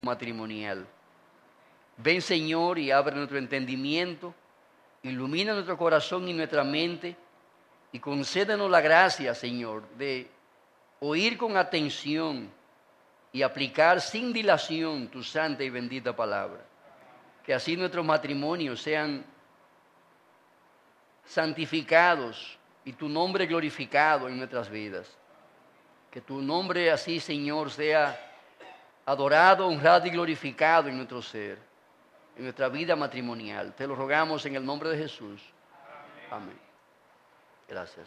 matrimonial. Ven, Señor, y abre nuestro entendimiento, ilumina nuestro corazón y nuestra mente, y concédenos la gracia, Señor, de oír con atención y aplicar sin dilación tu santa y bendita palabra. Que así nuestros matrimonios sean santificados y tu nombre glorificado en nuestras vidas. Que tu nombre así, Señor, sea adorado, honrado y glorificado en nuestro ser, en nuestra vida matrimonial. Te lo rogamos en el nombre de Jesús. Amén. Gracias.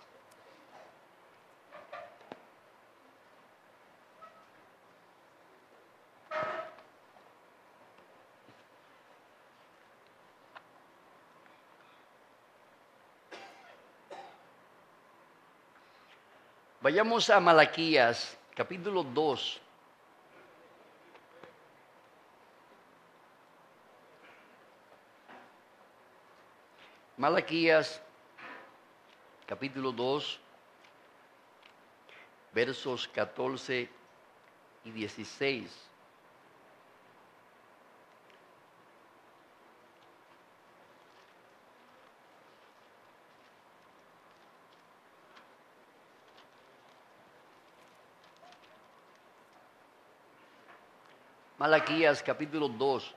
Vayamos a Malaquías, capítulo 2. Malaquías, capítulo 2, versos 14 y 16. Malaquías, capítulo 2,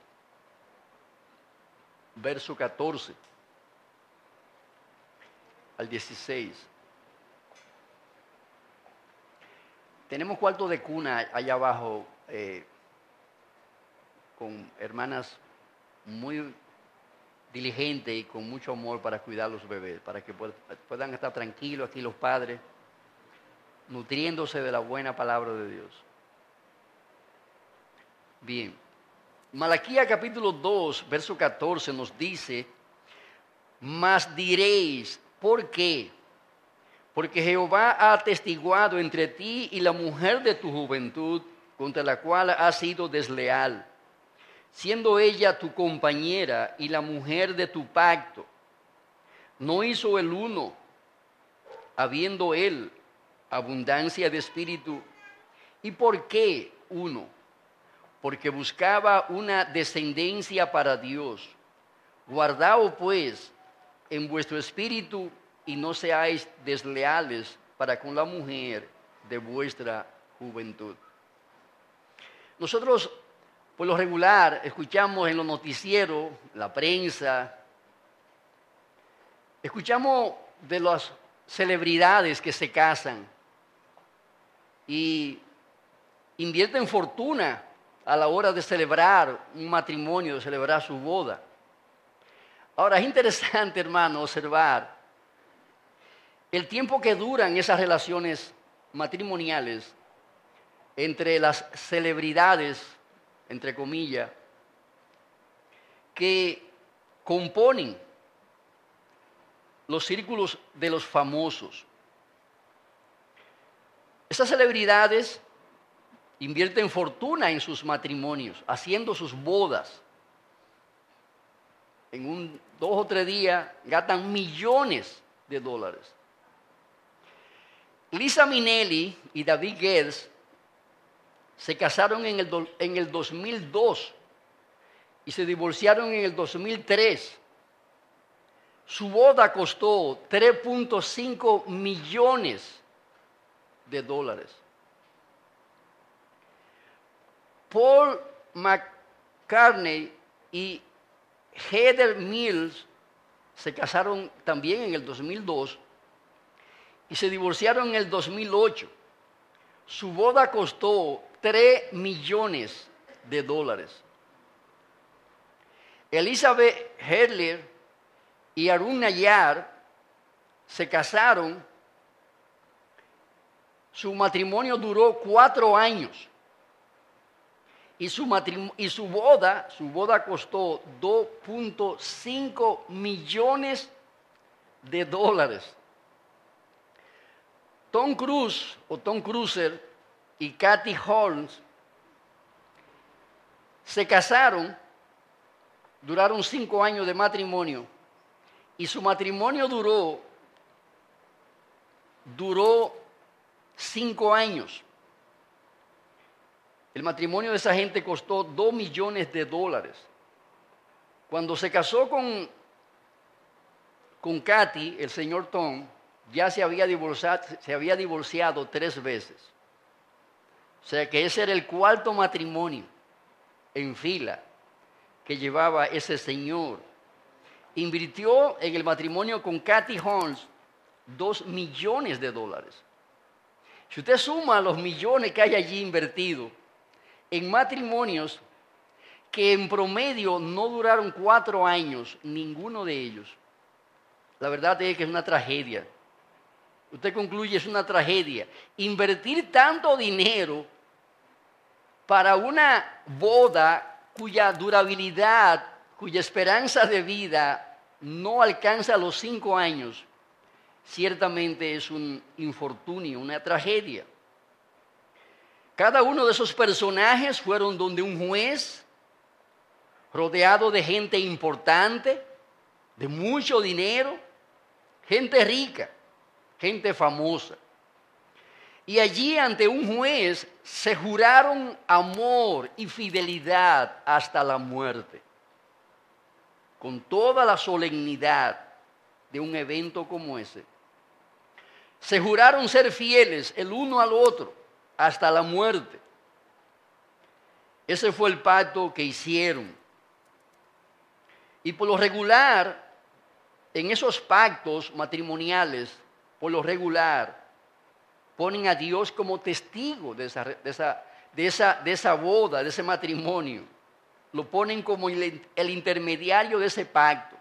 verso 14 al 16. Tenemos cuarto de cuna allá abajo con hermanas muy diligentes y con mucho amor para cuidar a los bebés, para que puedan estar tranquilos aquí los padres, nutriéndose de la buena palabra de Dios. Bien, Malaquías capítulo 2, verso 14 nos dice: mas diréis, ¿por qué? Porque Jehová ha atestiguado entre ti y la mujer de tu juventud, contra la cual has sido desleal, siendo ella tu compañera y la mujer de tu pacto. ¿No hizo el uno, habiendo él abundancia de espíritu? ¿Y por qué uno? Porque buscaba una descendencia para Dios. Guardaos pues en vuestro espíritu y no seáis desleales para con la mujer de vuestra juventud. Nosotros, por lo regular, escuchamos en los noticieros, la prensa, escuchamos de las celebridades que se casan y invierten fortuna a la hora de celebrar un matrimonio, de celebrar su boda. Ahora, es interesante, hermano, observar el tiempo que duran esas relaciones matrimoniales entre las celebridades, entre comillas, que componen los círculos de los famosos. Esas celebridades invierten fortuna en sus matrimonios, haciendo sus bodas. En 2 o 3 días gastan millones de dólares. Liza Minnelli y David Geddes se casaron en el 2002 y se divorciaron en el 2003. Su boda costó 3.5 millones de dólares. Paul McCartney y Heather Mills se casaron también en el 2002 y se divorciaron en el 2008. Su boda costó 3 millones de dólares. Elizabeth Hedler y Arun Nayar se casaron. Su matrimonio duró 4 años. Y su boda costó 2.5 millones de dólares. Tom Cruise y Kathy Holmes se casaron, duraron 5 años de matrimonio y su matrimonio duró 5 años. El matrimonio de esa gente costó $2 millones. Cuando se casó con Kathy, el señor Tom, ya se había divorciado 3 veces. O sea que ese era el 4º matrimonio en fila que llevaba ese señor. Invirtió en el matrimonio con Kathy Holmes $2 millones. Si usted suma los millones que hay allí invertidos en matrimonios que en promedio no duraron 4 años, ninguno de ellos, la verdad es que es una tragedia. Usted concluye, es una tragedia. Invertir tanto dinero para una boda cuya durabilidad, cuya esperanza de vida no alcanza los 5 años, ciertamente es un infortunio, una tragedia. Cada uno de esos personajes fueron donde un juez, rodeado de gente importante, de mucho dinero, gente rica, gente famosa. Y allí ante un juez se juraron amor y fidelidad hasta la muerte, con toda la solemnidad de un evento como ese. Se juraron ser fieles el uno al otro hasta la muerte. Ese fue el pacto que hicieron. Y por lo regular, en esos pactos matrimoniales, por lo regular, ponen a Dios como testigo de esa boda, de ese matrimonio. Lo ponen como el intermediario de ese pacto.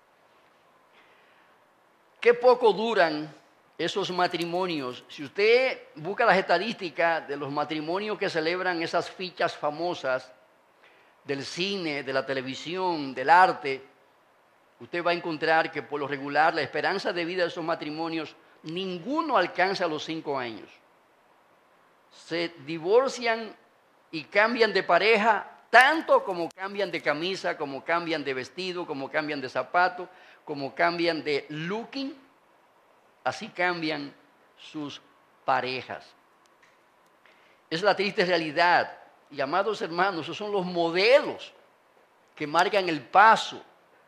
Qué poco duran esos matrimonios. Si usted busca las estadísticas de los matrimonios que celebran esas fichas famosas del cine, de la televisión, del arte, usted va a encontrar que por lo regular la esperanza de vida de esos matrimonios, ninguno alcanza los 5 años. Se divorcian y cambian de pareja tanto como cambian de camisa, como cambian de vestido, como cambian de zapato, como cambian de looking, así cambian sus parejas. Es la triste realidad. Y amados hermanos, esos son los modelos que marcan el paso,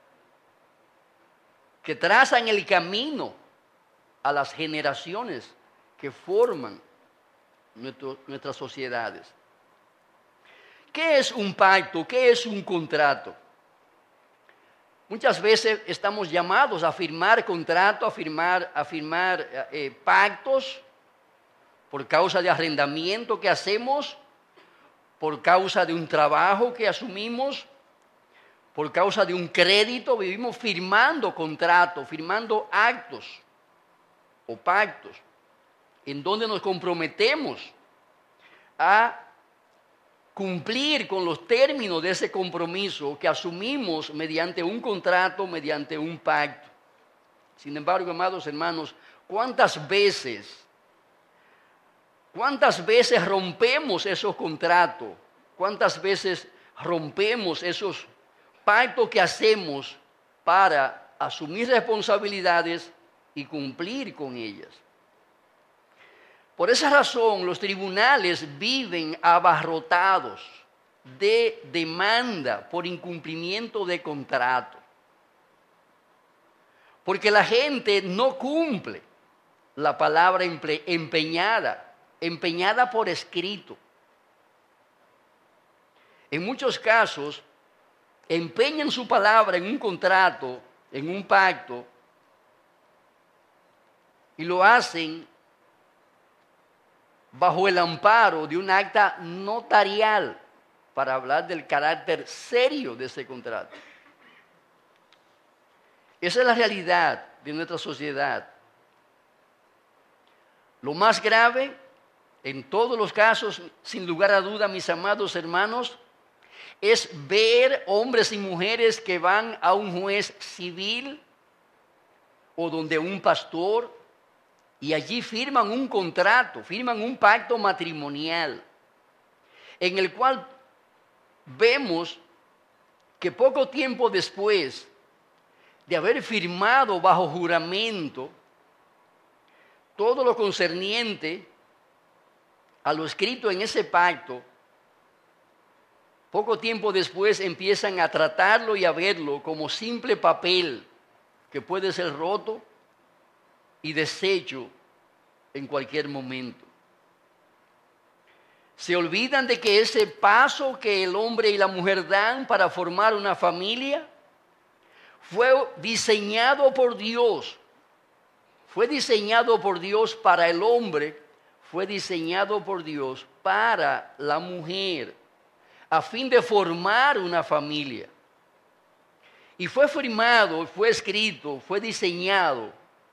que trazan el camino a las generaciones que forman nuestras sociedades. ¿Qué es un pacto? ¿Qué es un contrato? Muchas veces estamos llamados a firmar contratos, a firmar pactos por causa de arrendamiento que hacemos, por causa de un trabajo que asumimos, por causa de un crédito. Vivimos firmando contratos, firmando actos o pactos en donde nos comprometemos a cumplir con los términos de ese compromiso que asumimos mediante un contrato, mediante un pacto. Sin embargo, amados hermanos, ¿cuántas veces rompemos esos contratos? ¿Cuántas veces rompemos esos pactos que hacemos para asumir responsabilidades y cumplir con ellas? Por esa razón, los tribunales viven abarrotados de demanda por incumplimiento de contrato. Porque la gente no cumple la palabra empeñada por escrito. En muchos casos, empeñan su palabra en un contrato, en un pacto, y lo hacen bajo el amparo de un acta notarial para hablar del carácter serio de ese contrato. Esa es la realidad de nuestra sociedad. Lo más grave, en todos los casos, sin lugar a duda, mis amados hermanos, es ver hombres y mujeres que van a un juez civil o donde un pastor y allí firman un contrato, firman un pacto matrimonial, en el cual vemos que poco tiempo después de haber firmado bajo juramento todo lo concerniente a lo escrito en ese pacto, poco tiempo después empiezan a tratarlo y a verlo como simple papel que puede ser roto y deshecho en cualquier momento. Se olvidan de que ese paso que el hombre y la mujer dan para formar una familia fue diseñado por Dios. Fue diseñado por Dios para el hombre, fue diseñado por Dios para la mujer, a fin de formar una familia. Y fue firmado, fue escrito, fue diseñado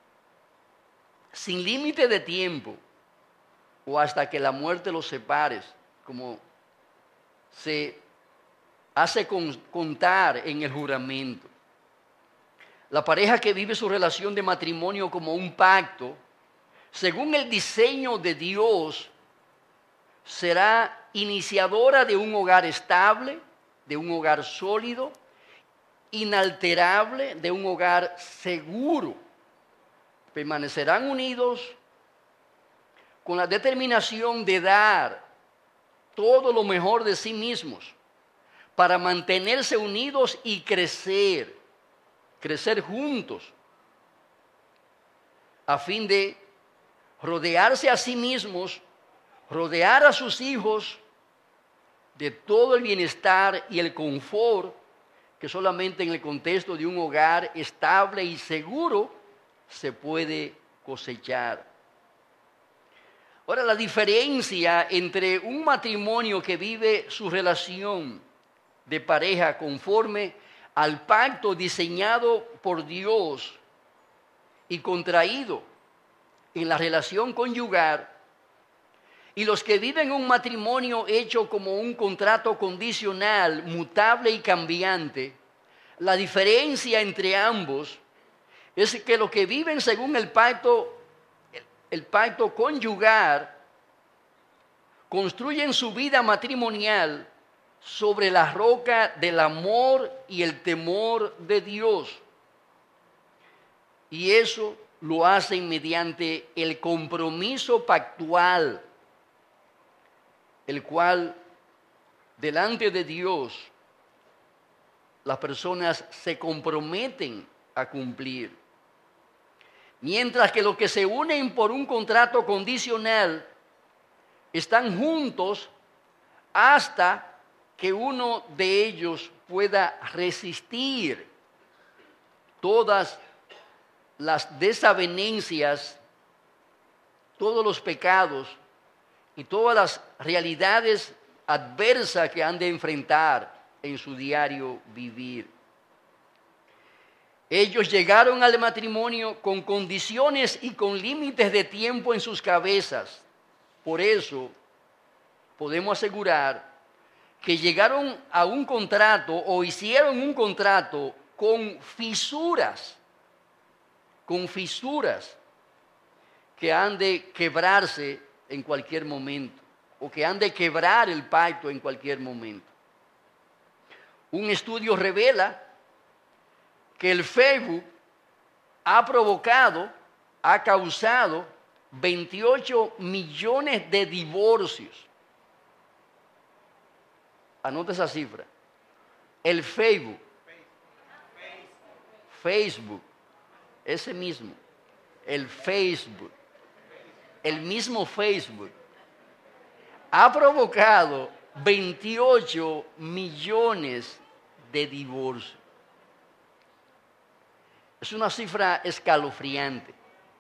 sin límite de tiempo o hasta que la muerte los separe, como se hace contar en el juramento. La pareja que vive su relación de matrimonio como un pacto, según el diseño de Dios, será iniciadora de un hogar estable, de un hogar sólido, inalterable, de un hogar seguro. Permanecerán unidos con la determinación de dar todo lo mejor de sí mismos para mantenerse unidos y crecer juntos, a fin de rodearse a sí mismos, rodear a sus hijos de todo el bienestar y el confort que solamente en el contexto de un hogar estable y seguro se puede cosechar. Ahora, la diferencia entre un matrimonio que vive su relación de pareja conforme al pacto diseñado por Dios y contraído en la relación conyugal, y los que viven un matrimonio hecho como un contrato condicional, mutable y cambiante, la diferencia entre ambos es que los que viven según el pacto conyugal construyen su vida matrimonial sobre la roca del amor y el temor de Dios. Y eso lo hacen mediante el compromiso pactual, el cual delante de Dios las personas se comprometen a cumplir. Mientras que los que se unen por un contrato condicional están juntos hasta que uno de ellos pueda resistir todas las desavenencias, todos los pecados y todas las realidades adversas que han de enfrentar en su diario vivir. Ellos llegaron al matrimonio con condiciones y con límites de tiempo en sus cabezas. Por eso podemos asegurar que llegaron a un contrato o hicieron un contrato con fisuras que han de quebrarse en cualquier momento o que han de quebrar el pacto en cualquier momento. Un estudio revela que el Facebook ha causado 28 millones de divorcios. Anota esa cifra. El Facebook, ese mismo, el mismo Facebook, ha provocado 28 millones de divorcios. Es una cifra escalofriante.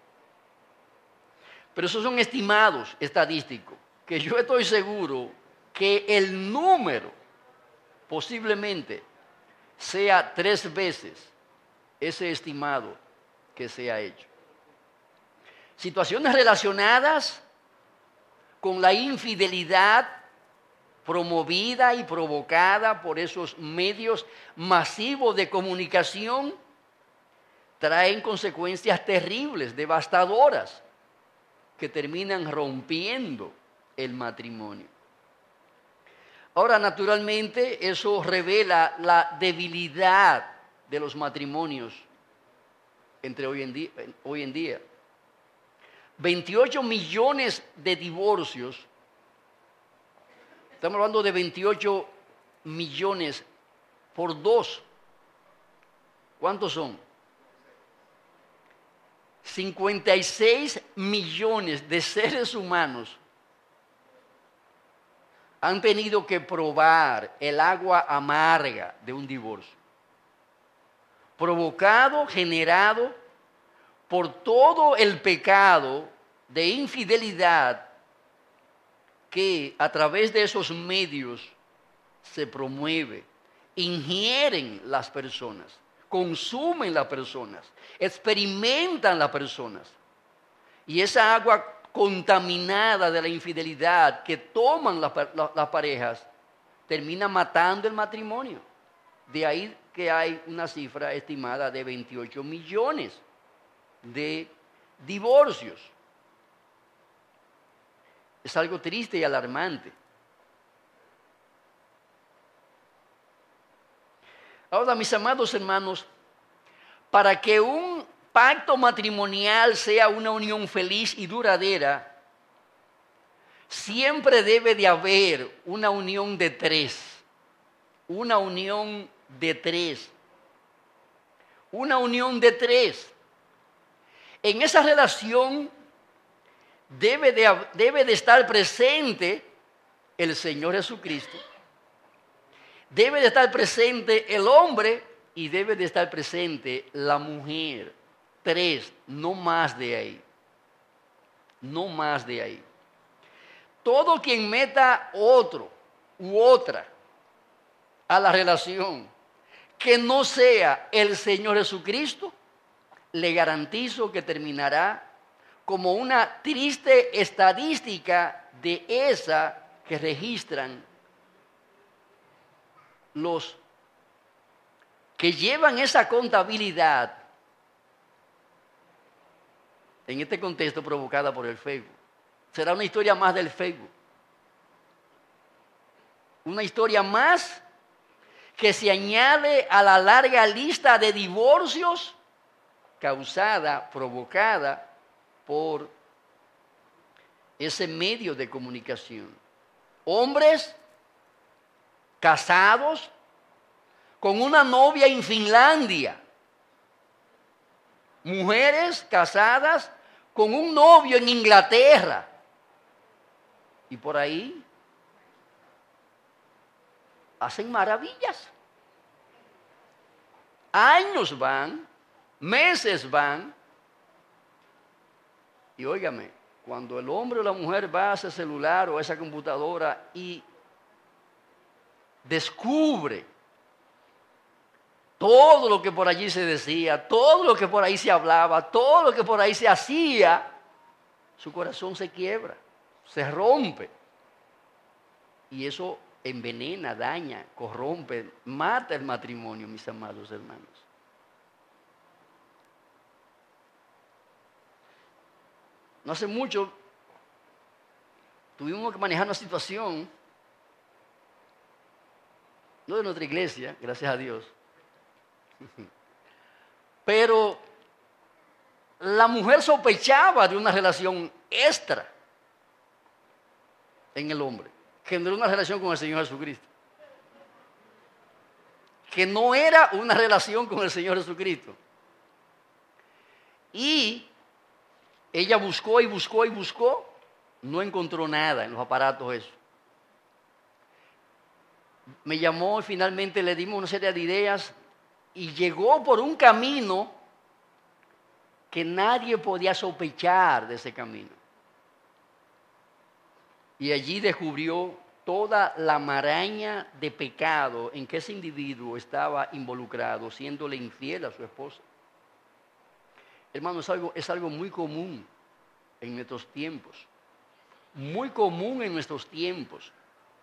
Pero esos son estimados estadísticos, que yo estoy seguro que el número posiblemente sea 3 veces ese estimado que se ha hecho. Situaciones relacionadas con la infidelidad promovida y provocada por esos medios masivos de comunicación traen consecuencias terribles, devastadoras, que terminan rompiendo el matrimonio. Ahora, naturalmente, eso revela la debilidad de los matrimonios entre hoy en día. 28 millones de divorcios. Estamos hablando de 28 millones por 2. ¿Cuántos son? 56 millones de seres humanos han tenido que probar el agua amarga de un divorcio, provocado, generado por todo el pecado de infidelidad que a través de esos medios se promueve, ingieren las personas, consumen las personas, experimentan las personas. Y esa agua contaminada de la infidelidad que toman las parejas termina matando el matrimonio. De ahí que hay una cifra estimada de 28 millones de divorcios. Es algo triste y alarmante. Ahora, mis amados hermanos, para que un pacto matrimonial sea una unión feliz y duradera, siempre debe de haber una unión de 3. Una unión de 3. Una unión de 3. En esa relación debe de estar presente el Señor Jesucristo. Debe de estar presente el hombre y debe de estar presente la mujer. 3, no más de ahí. No más de ahí. Todo quien meta otro u otra a la relación que no sea el Señor Jesucristo, le garantizo que terminará como una triste estadística de esa que registran los que llevan esa contabilidad en este contexto provocada por el Facebook. Será una historia más del Facebook. Una historia más que se añade a la larga lista de divorcios causada, provocada por ese medio de comunicación. Hombres casados con una novia en Finlandia. Mujeres casadas con un novio en Inglaterra. Y por ahí hacen maravillas. Años van, meses van. Y óigame, cuando el hombre o la mujer va a ese celular o a esa computadora y descubre todo lo que por allí se decía, todo lo que por ahí se hablaba, todo lo que por ahí se hacía, su corazón se quiebra, se rompe. Y eso envenena, daña, corrompe, mata el matrimonio, mis amados hermanos. No hace mucho tuvimos que manejar una situación, no de nuestra iglesia, gracias a Dios, pero la mujer sospechaba de una relación extra en el hombre, que no era una relación con el Señor Jesucristo, que no era una relación con el Señor Jesucristo. Y ella buscó y buscó y buscó, no encontró nada en los aparatos esos. Me llamó y finalmente le dimos una serie de ideas y llegó por un camino que nadie podía sospechar de ese camino. Y allí descubrió toda la maraña de pecado en que ese individuo estaba involucrado, siéndole infiel a su esposa. Hermano, es algo muy común en nuestros tiempos. Muy común en nuestros tiempos.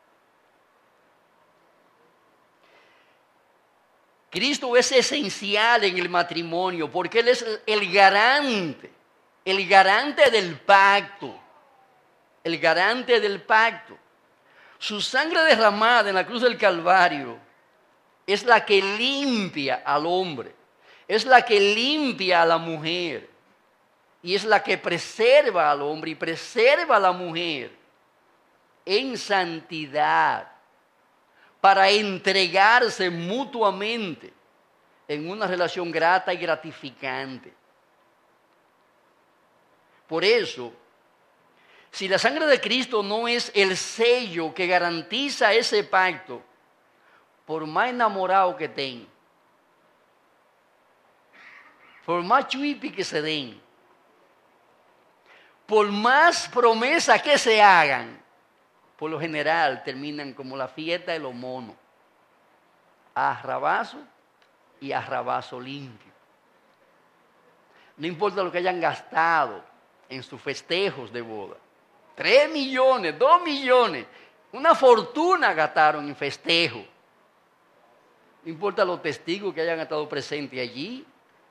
Cristo es esencial en el matrimonio porque Él es el garante del pacto, el garante del pacto. Su sangre derramada en la cruz del Calvario es la que limpia al hombre, es la que limpia a la mujer y es la que preserva al hombre y preserva a la mujer en santidad, para entregarse mutuamente en una relación grata y gratificante. Por eso, si la sangre de Cristo no es el sello que garantiza ese pacto, por más enamorado que estén, por más chuipi que se den, por más promesas que se hagan, por lo general terminan como la fiesta de los monos, a rabazo y a rabazo limpio. No importa lo que hayan gastado en sus festejos de boda. 3 millones, 2 millones, una fortuna gastaron en festejo. No importa los testigos que hayan estado presentes allí.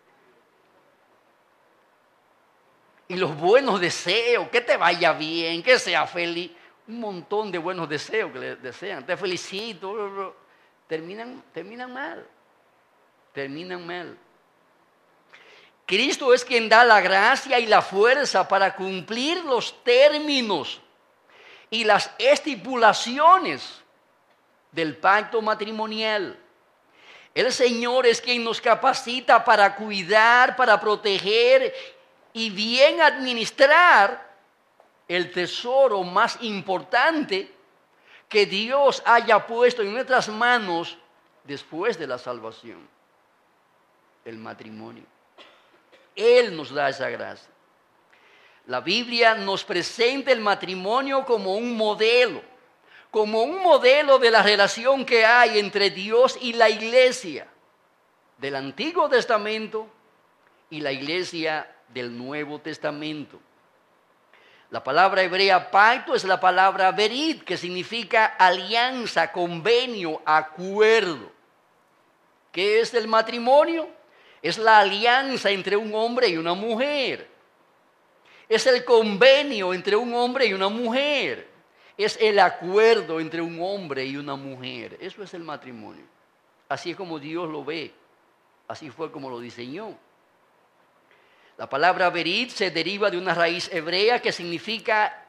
Y los buenos deseos, que te vaya bien, que sea feliz. Un montón de buenos deseos que le desean. Te felicito. Terminan mal. Terminan mal. Cristo es quien da la gracia y la fuerza para cumplir los términos y las estipulaciones del pacto matrimonial. El Señor es quien nos capacita para cuidar, para proteger y bien administrar el tesoro más importante que Dios haya puesto en nuestras manos después de la salvación, el matrimonio. Él nos da esa gracia. La Biblia nos presenta el matrimonio como un modelo de la relación que hay entre Dios y la iglesia del Antiguo Testamento y la iglesia del Nuevo Testamento. La palabra hebrea pacto es la palabra berit, que significa alianza, convenio, acuerdo. ¿Qué es el matrimonio? Es la alianza entre un hombre y una mujer. Es el convenio entre un hombre y una mujer. Es el acuerdo entre un hombre y una mujer. Eso es el matrimonio. Así es como Dios lo ve. Así fue como lo diseñó. La palabra berit se deriva de una raíz hebrea que significa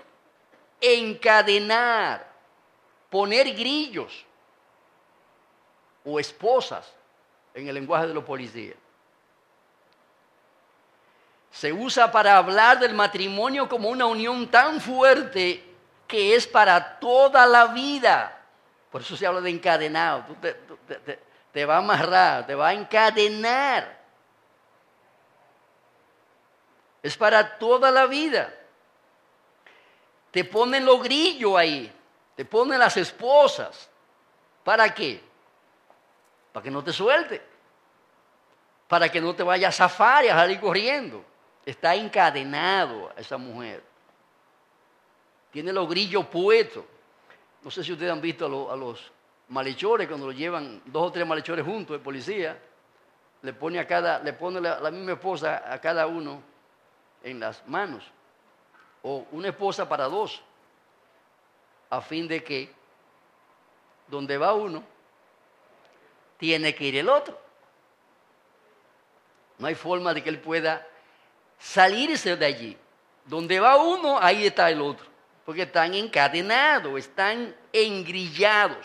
encadenar, poner grillos o esposas en el lenguaje de los policías. Se usa para hablar del matrimonio como una unión tan fuerte que es para toda la vida. Por eso se habla de encadenado. Te va a amarrar, te va a encadenar. Es para toda la vida. Te ponen los grillos ahí, te ponen las esposas. ¿Para qué? Para que no te suelte, para que no te vayas a zafar y a salir corriendo. Está encadenado a esa mujer. Tiene los grillos puestos. No sé si ustedes han visto a los malhechores cuando lo llevan 2 o 3 malhechores juntos, el policía le pone la misma esposa a cada uno en las manos, o una esposa para 2, a fin de que donde va uno tiene que ir el otro. No hay forma de que él pueda salirse de allí. Donde va uno, ahí está el otro, porque están encadenados, están engrillados.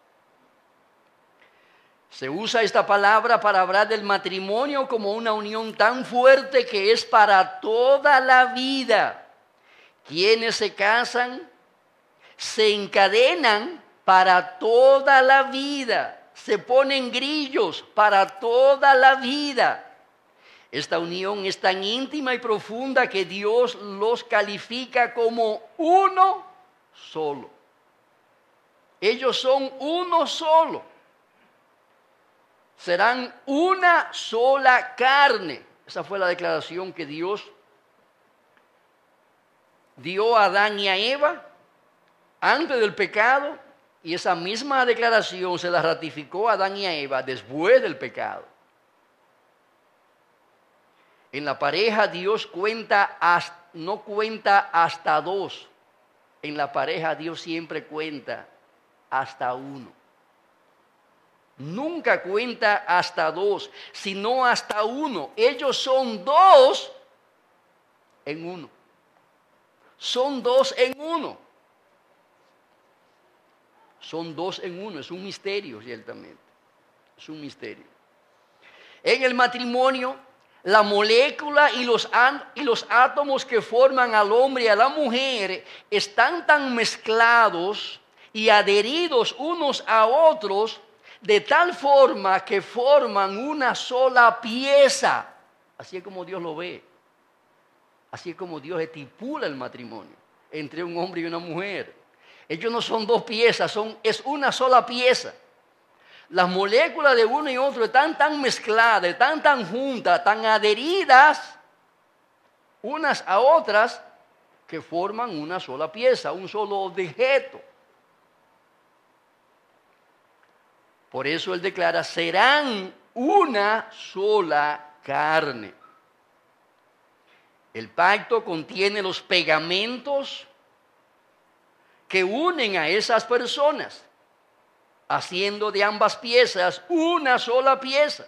Se usa esta palabra para hablar del matrimonio como una unión tan fuerte que es para toda la vida. Quienes se casan se encadenan para toda la vida, se ponen grillos para toda la vida. Esta unión es tan íntima y profunda que Dios los califica como uno solo. Ellos son uno solo. Serán una sola carne. Esa fue la declaración que Dios dio a Adán y a Eva antes del pecado, y esa misma declaración se la ratificó a Adán y a Eva después del pecado. En la pareja Dios no cuenta hasta 2. En la pareja Dios siempre cuenta hasta 1. Nunca cuenta hasta 2, sino hasta 1. Ellos son 2 en 1. Son 2 en 1. Son dos en uno, es un misterio ciertamente, es un misterio. En el matrimonio, la molécula y los átomos que forman al hombre y a la mujer están tan mezclados y adheridos unos a otros de tal forma que forman una sola pieza. Así es como Dios lo ve. Así es como Dios estipula el matrimonio entre un hombre y una mujer. Ellos no son dos piezas, es una sola pieza. Las moléculas de uno y otro están tan mezcladas, están tan juntas, tan adheridas unas a otras que forman una sola pieza, un solo objeto. Por eso él declara, serán una sola carne. El pacto contiene los pegamentos que unen a esas personas, haciendo de ambas piezas una sola pieza.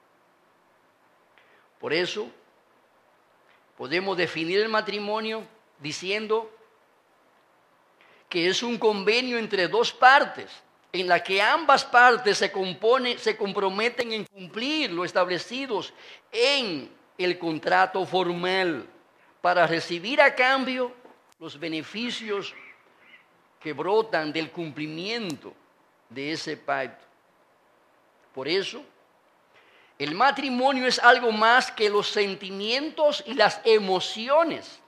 Por eso podemos definir el matrimonio diciendo que es un convenio entre dos partes, en la que ambas partes se comprometen en cumplir lo establecidos en el contrato formal para recibir a cambio los beneficios que brotan del cumplimiento de ese pacto. Por eso, el matrimonio es algo más que los sentimientos y las emociones.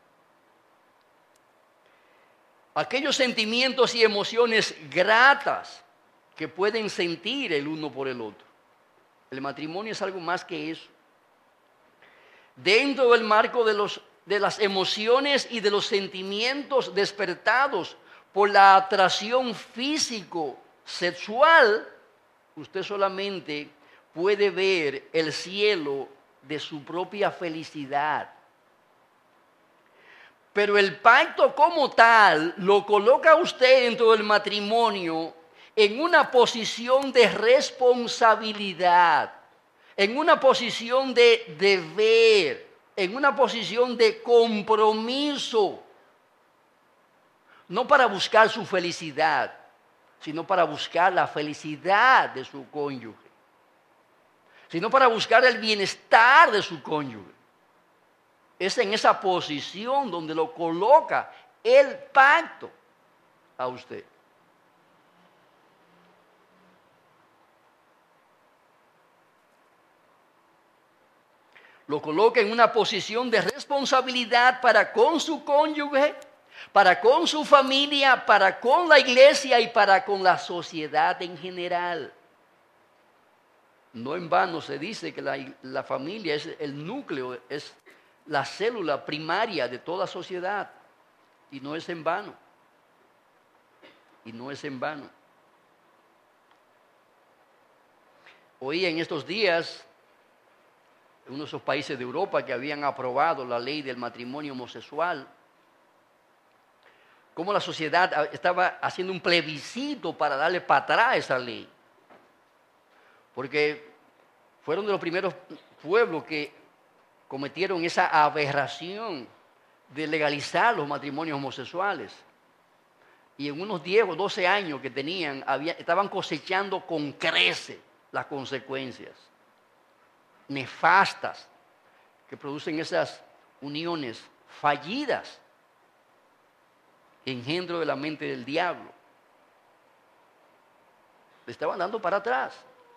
Aquellos sentimientos y emociones gratas que pueden sentir el uno por el otro. El matrimonio es algo más que eso. Dentro del marco de las emociones y de los sentimientos despertados por la atracción físico-sexual, usted solamente puede ver el cielo de su propia felicidad. Pero el pacto como tal lo coloca a usted dentro del matrimonio en una posición de responsabilidad, en una posición de deber, en una posición de compromiso. No para buscar su felicidad, sino para buscar la felicidad de su cónyuge, sino para buscar el bienestar de su cónyuge. Es en esa posición donde lo coloca el pacto a usted. Lo coloca en una posición de responsabilidad para con su cónyuge, para con su familia, para con la iglesia y para con la sociedad en general. No en vano se dice que la familia es el núcleo, es la célula primaria de toda sociedad. Y no es en vano. Y no es en vano. Oí en estos días, en uno de esos países de Europa que habían aprobado la ley del matrimonio homosexual, cómo la sociedad estaba haciendo un plebiscito para darle para atrás esa ley. Porque fueron de los primeros pueblos que cometieron esa aberración de legalizar los matrimonios homosexuales. Y en unos 10 o 12 años que tenían, estaban cosechando con creces las consecuencias nefastas que producen esas uniones fallidas, engendro de la mente del diablo. Le estaban dando para atrás.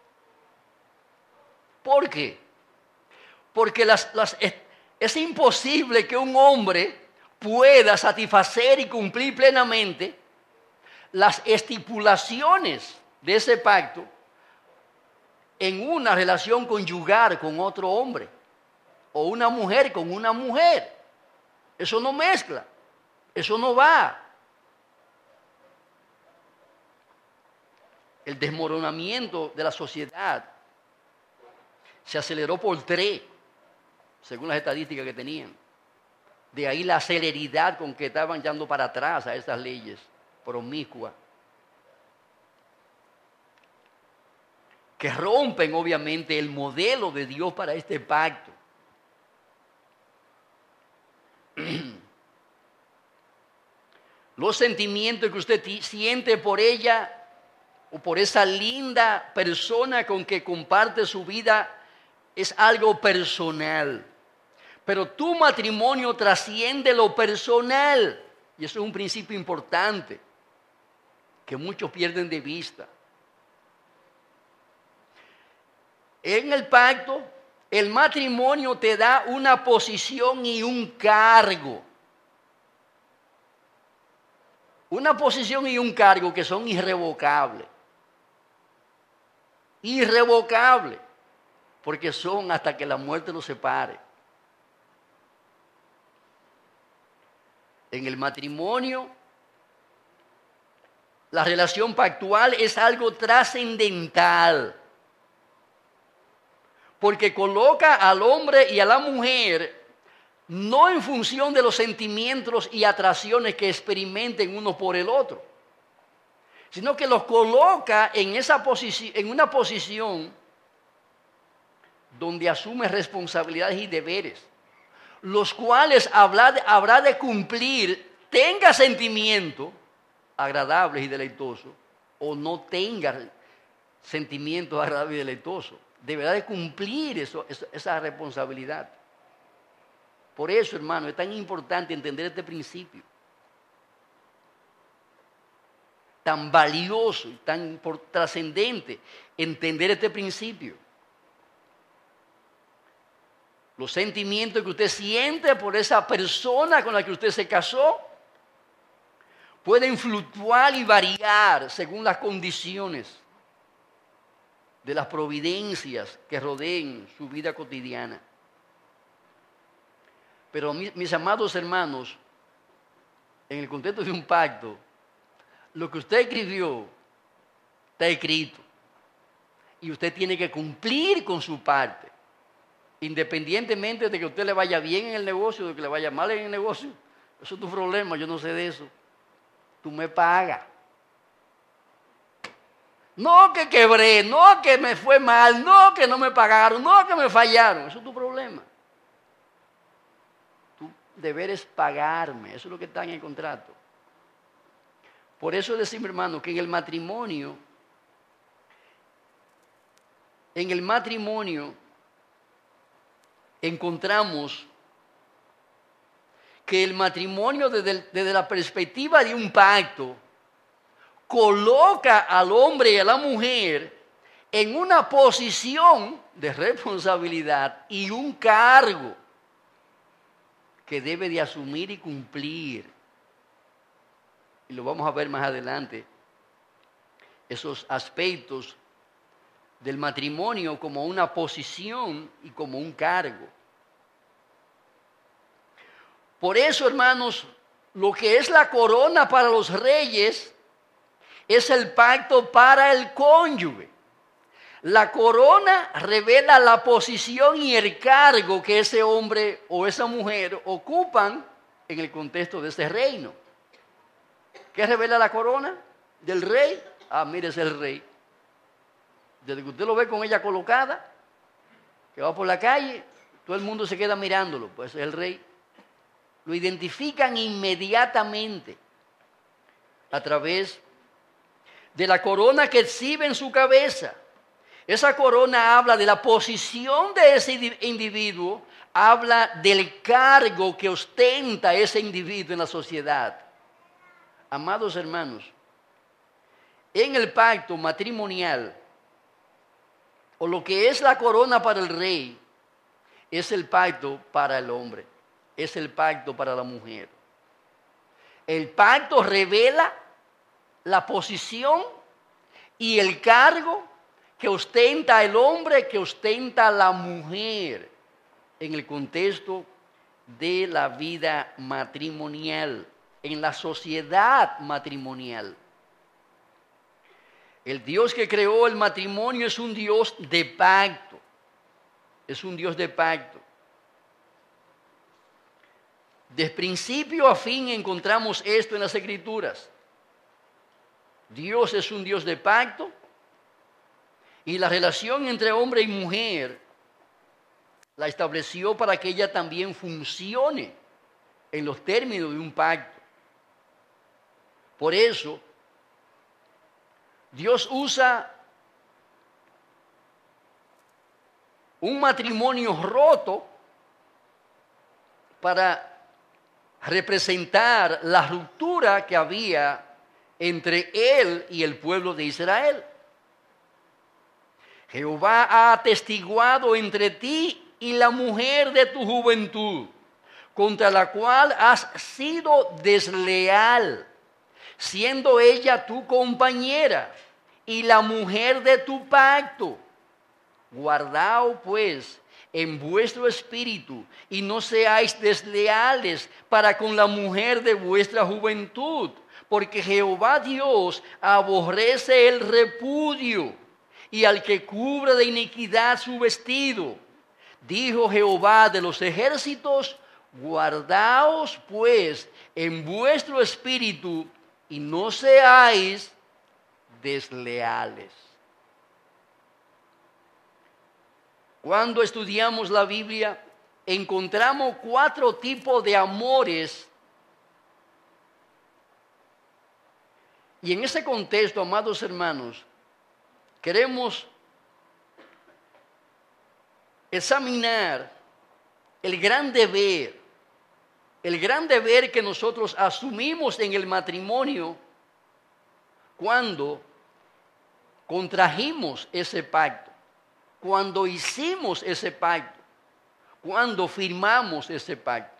¿Por qué? Porque es imposible que un hombre pueda satisfacer y cumplir plenamente las estipulaciones de ese pacto en una relación conyugal con otro hombre o una mujer con una mujer. Eso no mezcla, eso no va. El desmoronamiento de la sociedad se aceleró por 3, según las estadísticas que tenían. De ahí la celeridad con que estaban yendo para atrás a esas leyes promiscuas, que rompen obviamente el modelo de Dios para este pacto. los sentimientos que usted siente por ella o por esa linda persona con que comparte su vida es algo personal. Pero tu matrimonio trasciende lo personal. Y eso es un principio importante que muchos pierden de vista. En el pacto, el matrimonio te da una posición y un cargo. Una posición y un cargo que son irrevocables. Irrevocables. Porque son hasta que la muerte los separe. En el matrimonio, la relación pactual es algo trascendental. Porque coloca al hombre y a la mujer no en función de los sentimientos y atracciones que experimenten uno por el otro, sino que los coloca en una posición donde asume responsabilidades y deberes, los cuales habrá de cumplir, tenga sentimientos agradables y deleitosos, o no tenga sentimientos agradables y deleitosos. Deberá de cumplir esa responsabilidad. Por eso, hermano, es tan importante entender este principio. Tan valioso y tan trascendente entender este principio. Los sentimientos que usted siente por esa persona con la que usted se casó pueden fluctuar y variar según las condiciones de las providencias que rodeen su vida cotidiana. Pero mis amados hermanos, en el contexto de un pacto, lo que usted escribió está escrito. Y usted tiene que cumplir con su parte. Independientemente de que a usted le vaya bien en el negocio o de que le vaya mal en el negocio. Eso es tu problema, yo no sé de eso. Tú me pagas. No que quebré, no que me fue mal, no que no me pagaron, no que me fallaron. Eso es tu problema. Tu deber es pagarme. Eso es lo que está en el contrato. Por eso decimos, hermano, que en el matrimonio encontramos que el matrimonio desde la perspectiva de un pacto coloca al hombre y a la mujer en una posición de responsabilidad y un cargo que debe de asumir y cumplir. Y lo vamos a ver más adelante, esos aspectos del matrimonio como una posición y como un cargo. Por eso, hermanos, lo que es la corona para los reyes es el pacto para el cónyuge. La corona revela la posición y el cargo que ese hombre o esa mujer ocupan en el contexto de ese reino. ¿Qué revela la corona del rey? Ah, mire, es el rey. Desde que usted lo ve con ella colocada, que va por la calle, todo el mundo se queda mirándolo, pues es el rey. Lo identifican inmediatamente a través de la corona que exhibe en su cabeza. Esa corona habla de la posición de ese individuo, habla del cargo que ostenta ese individuo en la sociedad. Amados hermanos, en el pacto matrimonial, o lo que es la corona para el rey, es el pacto para el hombre, es el pacto para la mujer. El pacto revela la posición y el cargo que ostenta el hombre, que ostenta la mujer en el contexto de la vida matrimonial, en la sociedad matrimonial. El Dios que creó el matrimonio es un Dios de pacto, es un Dios de pacto. De principio a fin encontramos esto en las Escrituras. Dios es un Dios de pacto y la relación entre hombre y mujer la estableció para que ella también funcione en los términos de un pacto. Por eso, Dios usa un matrimonio roto para representar la ruptura que había entre él y el pueblo de Israel. Jehová ha atestiguado entre ti y la mujer de tu juventud, contra la cual has sido desleal, siendo ella tu compañera y la mujer de tu pacto. Guardaos pues en vuestro espíritu y no seáis desleales para con la mujer de vuestra juventud, porque Jehová Dios aborrece el repudio y al que cubre de iniquidad su vestido. Dijo Jehová de los ejércitos: guardaos pues en vuestro espíritu y no seáis desleales. Cuando estudiamos la Biblia, encontramos 4 tipos de amores. Y en ese contexto, amados hermanos, queremos examinar el gran deber que nosotros asumimos en el matrimonio cuando contrajimos ese pacto, cuando hicimos ese pacto, cuando firmamos ese pacto.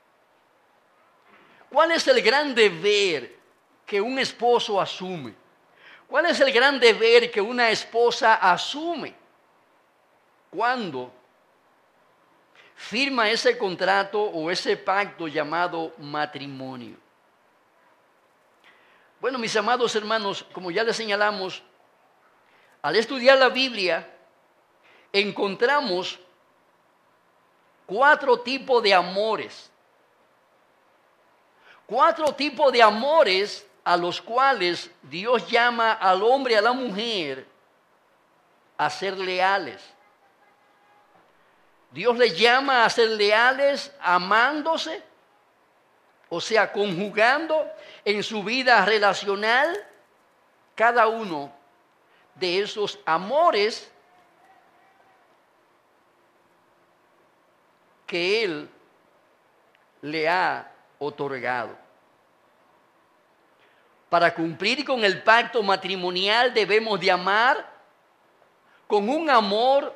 ¿Cuál es el gran deber que un esposo asume? ¿Cuál es el gran deber que una esposa asume cuando firma ese contrato o ese pacto llamado matrimonio? Bueno, mis amados hermanos, como ya les señalamos, al estudiar la Biblia, encontramos 4 tipos de amores. 4 tipos de amores a los cuales Dios llama al hombre y a la mujer a ser leales. Dios les llama a ser leales amándose, o sea, conjugando en su vida relacional cada uno de esos amores que Él le ha otorgado. Para cumplir con el pacto matrimonial debemos de amar con un amor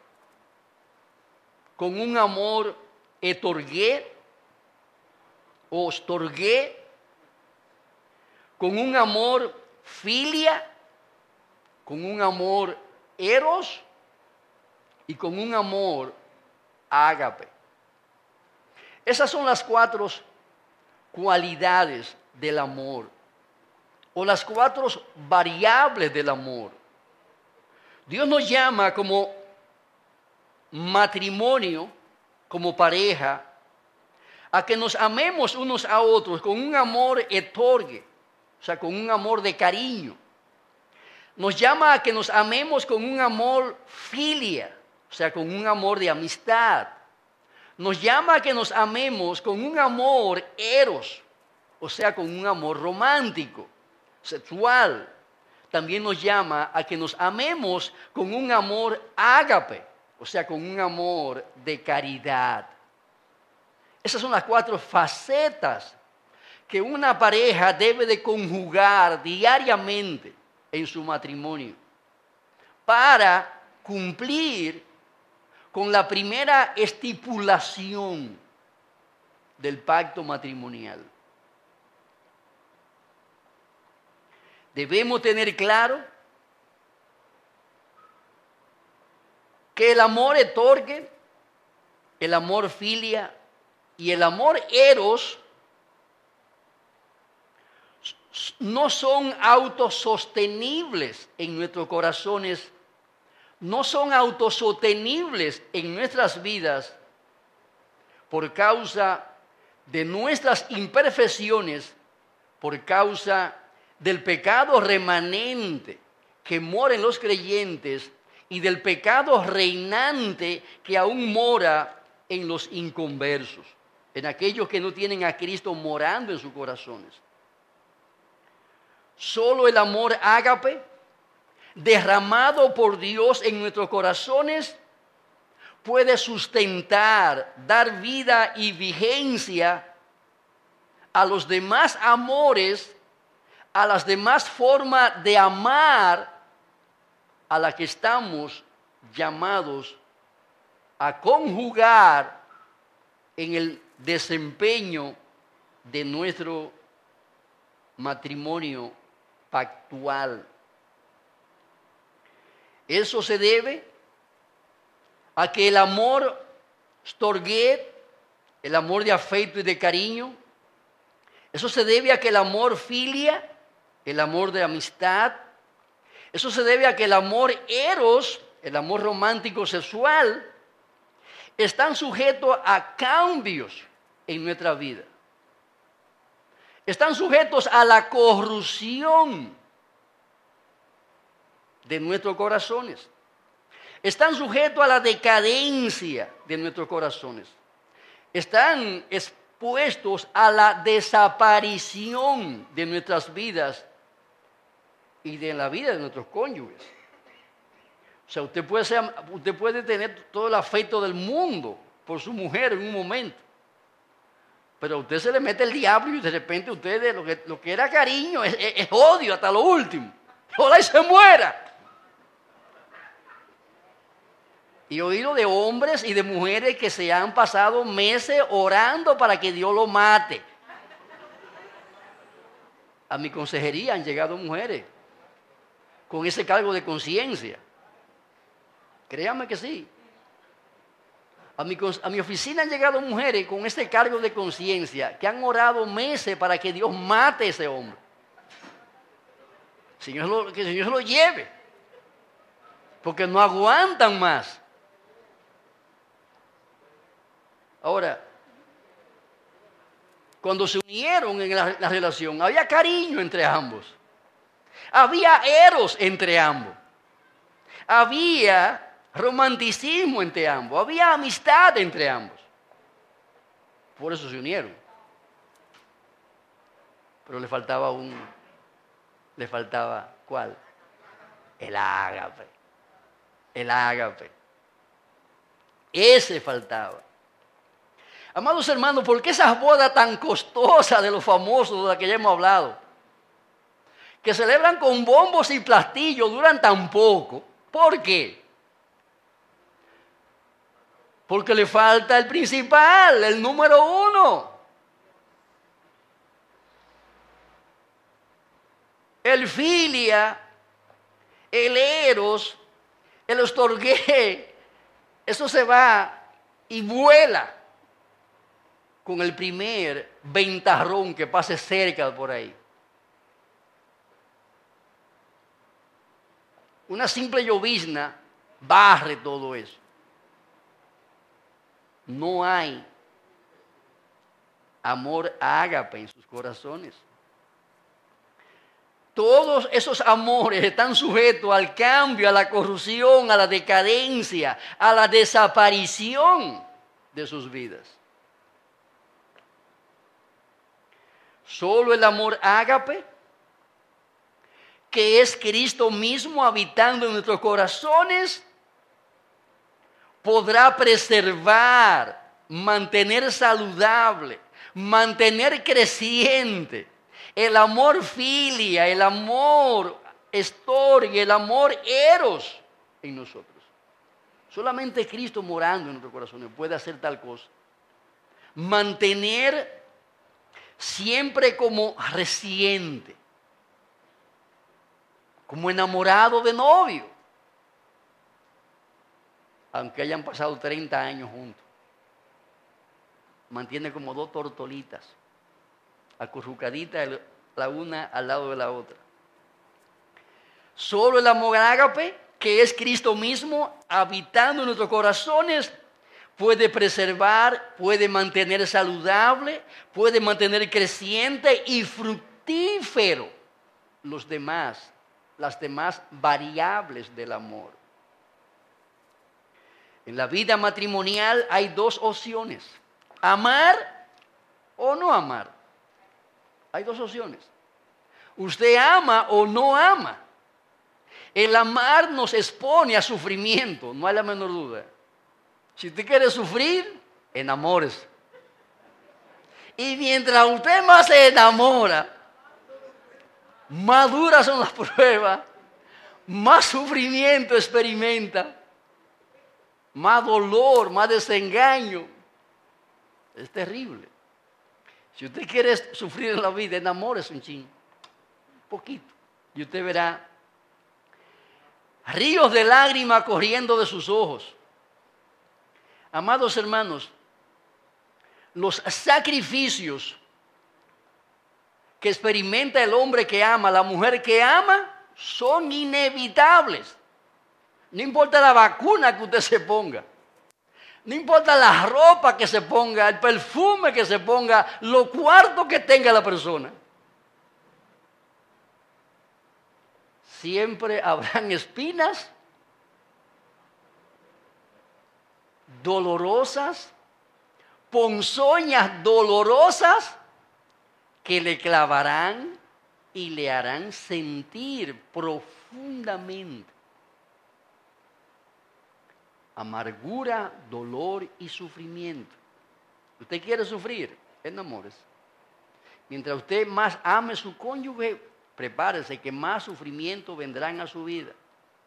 etorgué o ostorgué, con un amor filia, con un amor eros y con un amor ágape. Esas son las 4 cualidades del amor, o las 4 variables del amor. Dios nos llama como matrimonio, como pareja, a que nos amemos unos a otros con un amor etorgue, o sea, con un amor de cariño. Nos llama a que nos amemos con un amor filia, o sea, con un amor de amistad. Nos llama a que nos amemos con un amor eros, o sea, con un amor romántico, sexual. También nos llama a que nos amemos con un amor ágape, o sea, con un amor de caridad. Esas son las 4 facetas que una pareja debe de conjugar diariamente en su matrimonio para cumplir con la primera estipulación del pacto matrimonial. Debemos tener claro que el amor etorgue, el amor filia y el amor eros no son autosostenibles en nuestros corazones, no son autosostenibles en nuestras vidas por causa de nuestras imperfecciones, por causa del pecado remanente que mora en los creyentes y del pecado reinante que aún mora en los inconversos, en aquellos que no tienen a Cristo morando en sus corazones. Solo el amor ágape, derramado por Dios en nuestros corazones, puede sustentar, dar vida y vigencia a los demás amores, a las demás formas de amar a la que estamos llamados a conjugar en el desempeño de nuestro matrimonio pactual. Eso se debe a que el amor storge, el amor de afecto y de cariño, eso se debe a que el amor filia, el amor de amistad, eso se debe a que el amor eros, el amor romántico sexual, están sujetos a cambios en nuestra vida. Están sujetos a la corrupción de nuestros corazones. Están sujetos a la decadencia de nuestros corazones. Están expuestos a la desaparición de nuestras vidas y de la vida de nuestros cónyuges. O sea, usted puede tener todo el afecto del mundo por su mujer en un momento, pero a usted se le mete el diablo y de repente usted lo que era cariño es odio hasta lo último. Ojalá y se muera. Y he oído de hombres y de mujeres que se han pasado meses orando para que Dios lo mate. A mi consejería han llegado mujeres con ese cargo de conciencia. Créanme que sí. A mi oficina han llegado mujeres con este cargo de conciencia que han orado meses para que Dios mate a ese hombre. Que el Señor se lo lleve. Porque no aguantan más. Ahora, cuando se unieron en la relación, había cariño entre ambos. Había eros entre ambos. Había romanticismo entre ambos. Había amistad entre ambos. Por eso se unieron. Pero le faltaba ¿cuál? El ágape. El ágape. Ese faltaba. Amados hermanos, ¿por qué esas bodas tan costosas de los famosos de las que ya hemos hablado, que celebran con bombos y platillos, duran tan poco? ¿Por qué? Porque le falta el principal, el número uno. El filia, el eros, el storge, eso se va y vuela con el primer ventarrón que pase cerca por ahí. Una simple llovizna barre todo eso. No hay amor ágape en sus corazones. Todos esos amores están sujetos al cambio, a la corrupción, a la decadencia, a la desaparición de sus vidas. Solo el amor ágape, que es Cristo mismo habitando en nuestros corazones, podrá preservar, mantener saludable, mantener creciente el amor filia, el amor storge, el amor eros en nosotros. Solamente Cristo morando en nuestros corazones puede hacer tal cosa. Mantener siempre como reciente, como enamorado de novio, aunque hayan pasado 30 años juntos. Mantiene como dos tortolitas, acurrucaditas la una al lado de la otra. Solo el amor ágape, que es Cristo mismo habitando en nuestros corazones, puede preservar, puede mantener saludable, puede mantener creciente y fructífero las demás variables del amor. En la vida matrimonial hay dos opciones: amar o no amar. Hay dos opciones. Usted ama o no ama. El amar nos expone a sufrimiento, no hay la menor duda. Si usted quiere sufrir, enamórese. Y mientras usted más se enamora, más duras son las pruebas, más sufrimiento experimenta, más dolor, más desengaño. Es terrible. Si usted quiere sufrir en la vida, enamórese un chingo, un poquito, y usted verá ríos de lágrimas corriendo de sus ojos. Amados hermanos, los sacrificios que experimenta el hombre que ama, la mujer que ama, son inevitables. No importa la vacuna que usted se ponga, no importa la ropa que se ponga, el perfume que se ponga, los cuartos que tenga la persona. Siempre habrán espinas dolorosas, ponzoñas dolorosas que le clavarán y le harán sentir profundamente amargura, dolor y sufrimiento. ¿Usted quiere sufrir? Enamórese. Mientras usted más ame a su cónyuge, prepárese que más sufrimiento vendrán a su vida.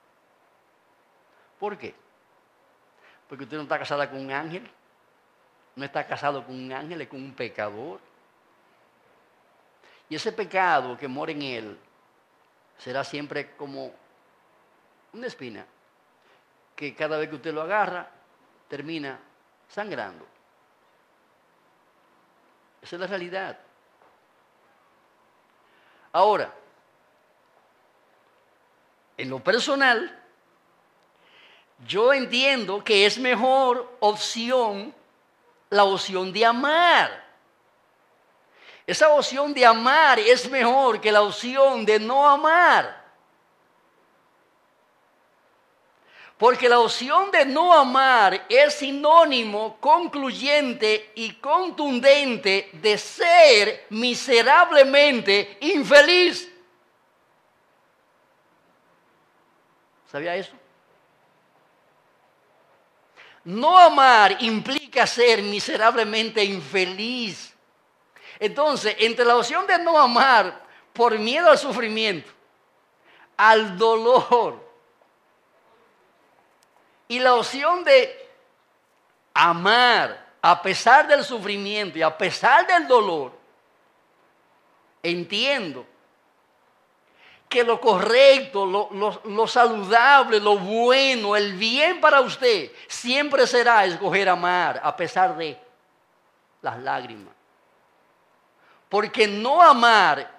¿Por qué? Porque usted no está casada con un ángel, no está casado con un ángel, es con un pecador. Y ese pecado que mora en él será siempre como una espina que cada vez que usted lo agarra, termina sangrando. Esa es la realidad. Ahora, en lo personal, yo entiendo que es mejor opción la opción de amar. Esa opción de amar es mejor que la opción de no amar. Porque la opción de no amar es sinónimo, concluyente y contundente de ser miserablemente infeliz. ¿Sabía eso? No amar implica ser miserablemente infeliz. Entonces, entre la opción de no amar por miedo al sufrimiento, al dolor, y la opción de amar a pesar del sufrimiento y a pesar del dolor, entiendo que lo correcto, lo saludable, lo bueno, el bien para usted, siempre será escoger amar a pesar de las lágrimas. Porque no amar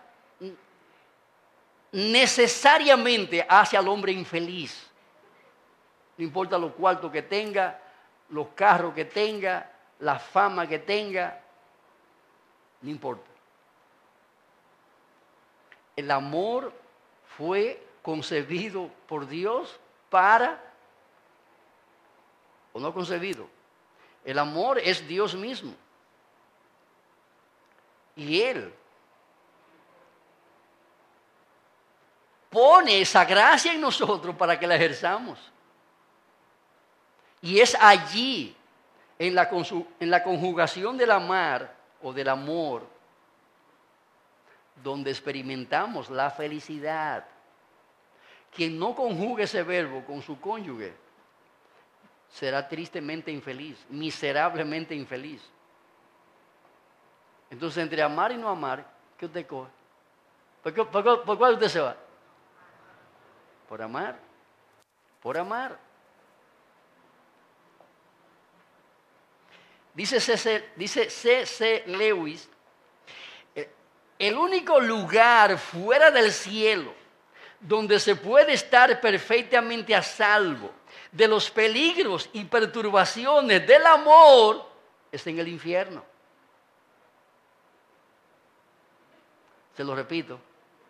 necesariamente hace al hombre infeliz. No importa los cuartos que tenga, los carros que tenga, la fama que tenga, no importa. El amor fue concebido por Dios para, o no concebido, el amor es Dios mismo. Y Él pone esa gracia en nosotros para que la ejerzamos. Y es allí, en la conjugación del amar o del amor, donde experimentamos la felicidad. Quien no conjugue ese verbo con su cónyuge será tristemente infeliz, miserablemente infeliz. Entonces, entre amar y no amar, ¿qué usted coge? ¿Por cuál usted se va? Por amar. Por amar. Dice C.C. Lewis, el único lugar fuera del cielo donde se puede estar perfectamente a salvo de los peligros y perturbaciones del amor es en el infierno. Se lo repito.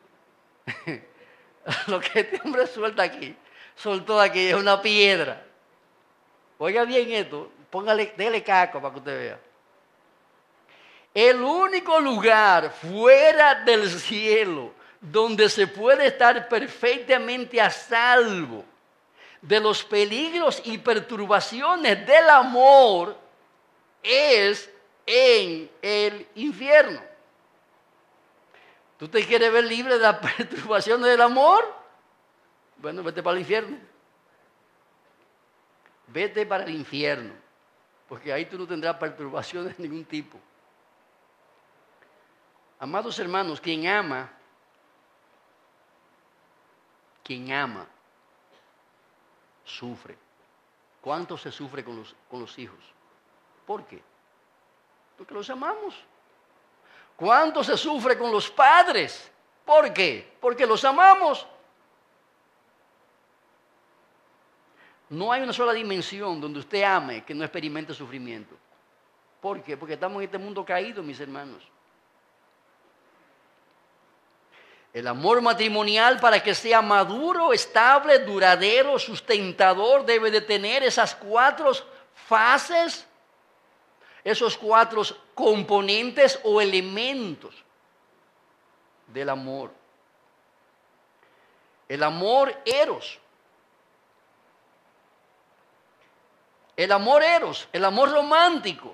Lo que este hombre soltó aquí es una piedra. Oiga bien esto, déle caco para que usted vea. El único lugar fuera del cielo donde se puede estar perfectamente a salvo de los peligros y perturbaciones del amor es en el infierno. ¿Tú te quieres ver libre de las perturbaciones del amor? Bueno, vete para el infierno. Vete para el infierno, porque ahí tú no tendrás perturbaciones de ningún tipo. Amados hermanos, quien ama, sufre. ¿Cuánto se sufre con los hijos? ¿Por qué? Porque los amamos. ¿Cuánto se sufre con los padres? ¿Por qué? Porque los amamos. No hay una sola dimensión donde usted ame que no experimente sufrimiento. ¿Por qué? Porque estamos en este mundo caído, mis hermanos. El amor matrimonial, para que sea maduro, estable, duradero, sustentador, debe de tener esas 4 fases, esos 4 componentes o elementos del amor. El amor eros. El amor eros, el amor romántico.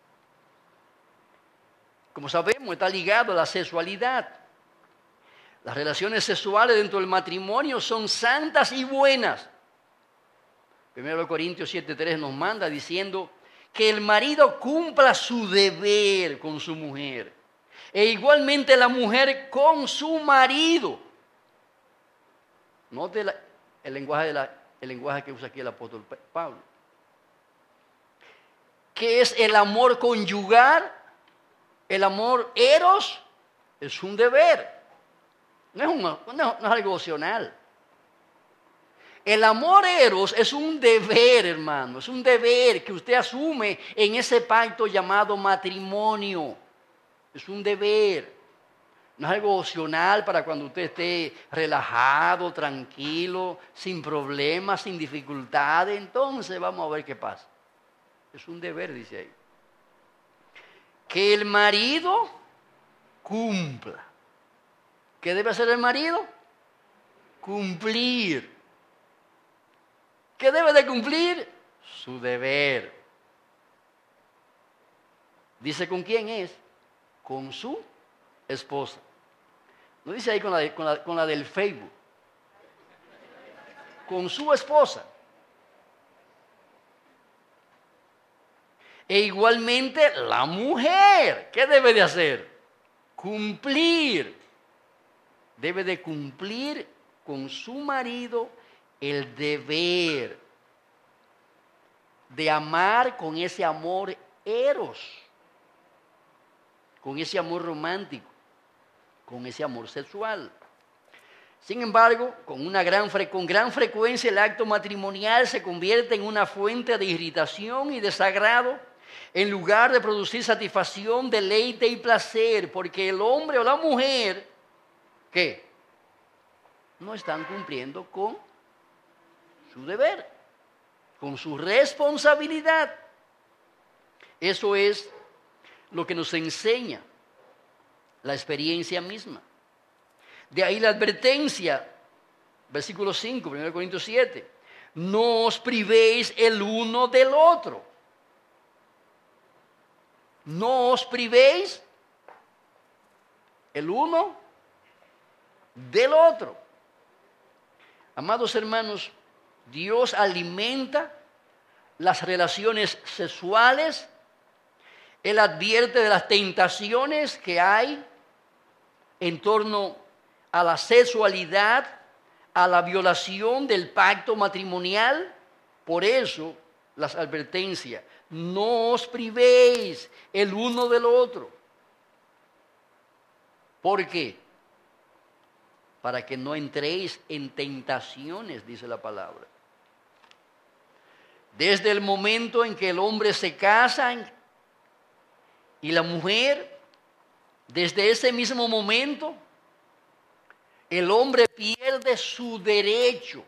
Como sabemos, está ligado a la sexualidad. Las relaciones sexuales dentro del matrimonio son santas y buenas. 1 Corintios 7:3 nos manda diciendo que el marido cumpla su deber con su mujer. E igualmente la mujer con su marido. Note el lenguaje que usa aquí el apóstol Pablo. ¿Qué es el amor conyugal? El amor eros es un deber. No es algo opcional. El amor eros es un deber, hermano. Es un deber que usted asume en ese pacto llamado matrimonio. Es un deber. No es algo opcional para cuando usted esté relajado, tranquilo, sin problemas, sin dificultades. Entonces vamos a ver qué pasa. Es un deber, dice ahí. Que el marido cumpla. ¿Qué debe hacer el marido? Cumplir. ¿Qué debe de cumplir? Su deber. Dice con quién es. Con su esposa. No dice ahí con la del Facebook. Con su esposa. E igualmente la mujer. ¿Qué debe de hacer? Cumplir. Debe de cumplir con su marido el deber de amar con ese amor eros, con ese amor romántico, con ese amor sexual. Sin embargo, con gran frecuencia el acto matrimonial se convierte en una fuente de irritación y desagrado en lugar de producir satisfacción, deleite y placer, porque el hombre o la mujer, ¿qué? No están cumpliendo con su deber, con su responsabilidad. Eso es lo que nos enseña la experiencia misma. De ahí la advertencia, versículo 5, 1 Corintios 7. No os privéis el uno del otro. No os privéis el uno del otro. Amados hermanos, Dios alimenta las relaciones sexuales. Él advierte de las tentaciones que hay en torno a la sexualidad, a la violación del pacto matrimonial. Por eso las advertencias. No os privéis el uno del otro. ¿Por qué? Para que no entréis en tentaciones, dice la palabra. Desde el momento en que el hombre se casa y la mujer, desde ese mismo momento, el hombre pierde su derecho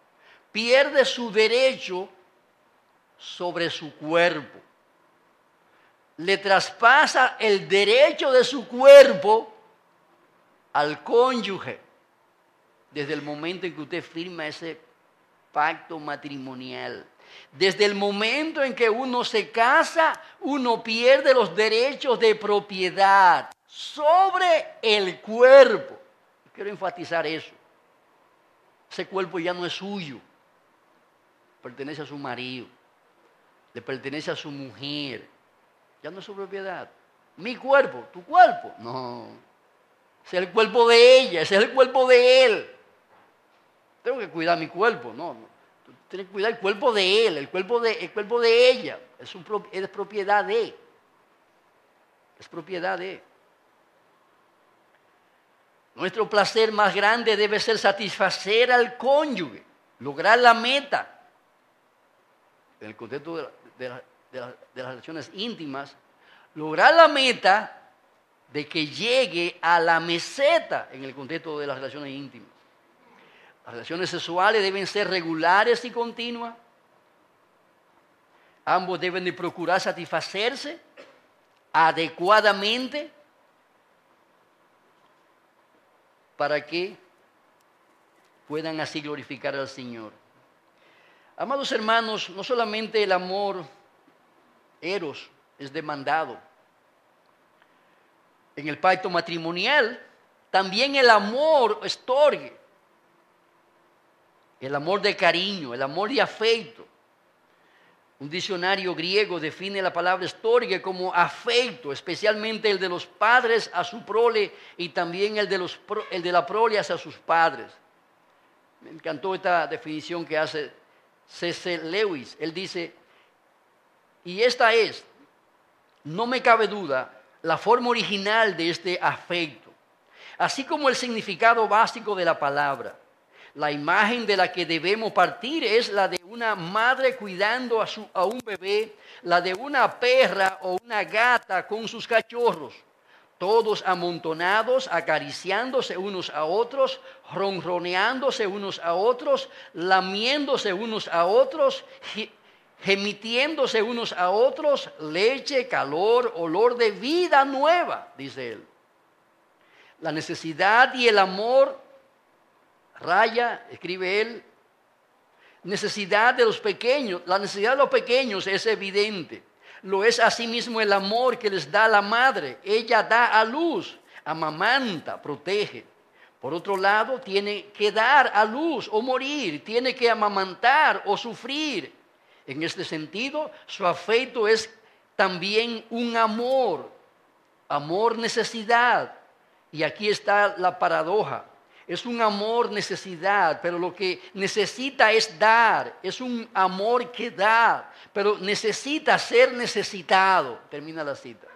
sobre su cuerpo. Le traspasa el derecho de su cuerpo al cónyuge desde el momento en que usted firma ese pacto matrimonial. Desde el momento en que uno se casa, uno pierde los derechos de propiedad sobre el cuerpo. Quiero enfatizar eso. Ese cuerpo ya no es suyo. Pertenece a su marido. Le pertenece a su mujer. Ya no es su propiedad. Mi cuerpo, tu cuerpo. No. Ese es el cuerpo de ella, ese es el cuerpo de él. Tengo que cuidar mi cuerpo, no. Tienes que cuidar el cuerpo de él, el cuerpo de ella. Es propiedad de. Es propiedad de. Nuestro placer más grande debe ser satisfacer al cónyuge, lograr la meta. En el contexto de las relaciones íntimas, lograr la meta de que llegue a la meseta en el contexto de las relaciones íntimas. Las relaciones sexuales deben ser regulares y continuas. Ambos deben de procurar satisfacerse adecuadamente para que puedan así glorificar al Señor. Amados hermanos, no solamente el amor eros es demandado en el pacto matrimonial, también el amor storge, el amor de cariño, el amor de afecto. Un diccionario griego define la palabra storge como afecto, especialmente el de los padres a su prole y también el de la prole hacia sus padres. Me encantó esta definición que hace C.S. Lewis. Él dice, y esta es, no me cabe duda, la forma original de este afecto, así como el significado básico de la palabra. La imagen de la que debemos partir es la de una madre cuidando a un bebé, la de una perra o una gata con sus cachorros, todos amontonados, acariciándose unos a otros, ronroneándose unos a otros, lamiéndose unos a otros, gemitiéndose unos a otros, leche, calor, olor de vida nueva, dice él. La necesidad y el amor, raya, escribe él, necesidad de los pequeños. La necesidad de los pequeños es evidente. Lo es asimismo el amor que les da la madre. Ella da a luz, amamanta, protege. Por otro lado, tiene que dar a luz o morir, tiene que amamantar o sufrir. En este sentido, su afecto es también un amor necesidad. Y aquí está la paradoja. Es un amor necesidad, pero lo que necesita es dar. Es un amor que da, pero necesita ser necesitado. Termina la cita.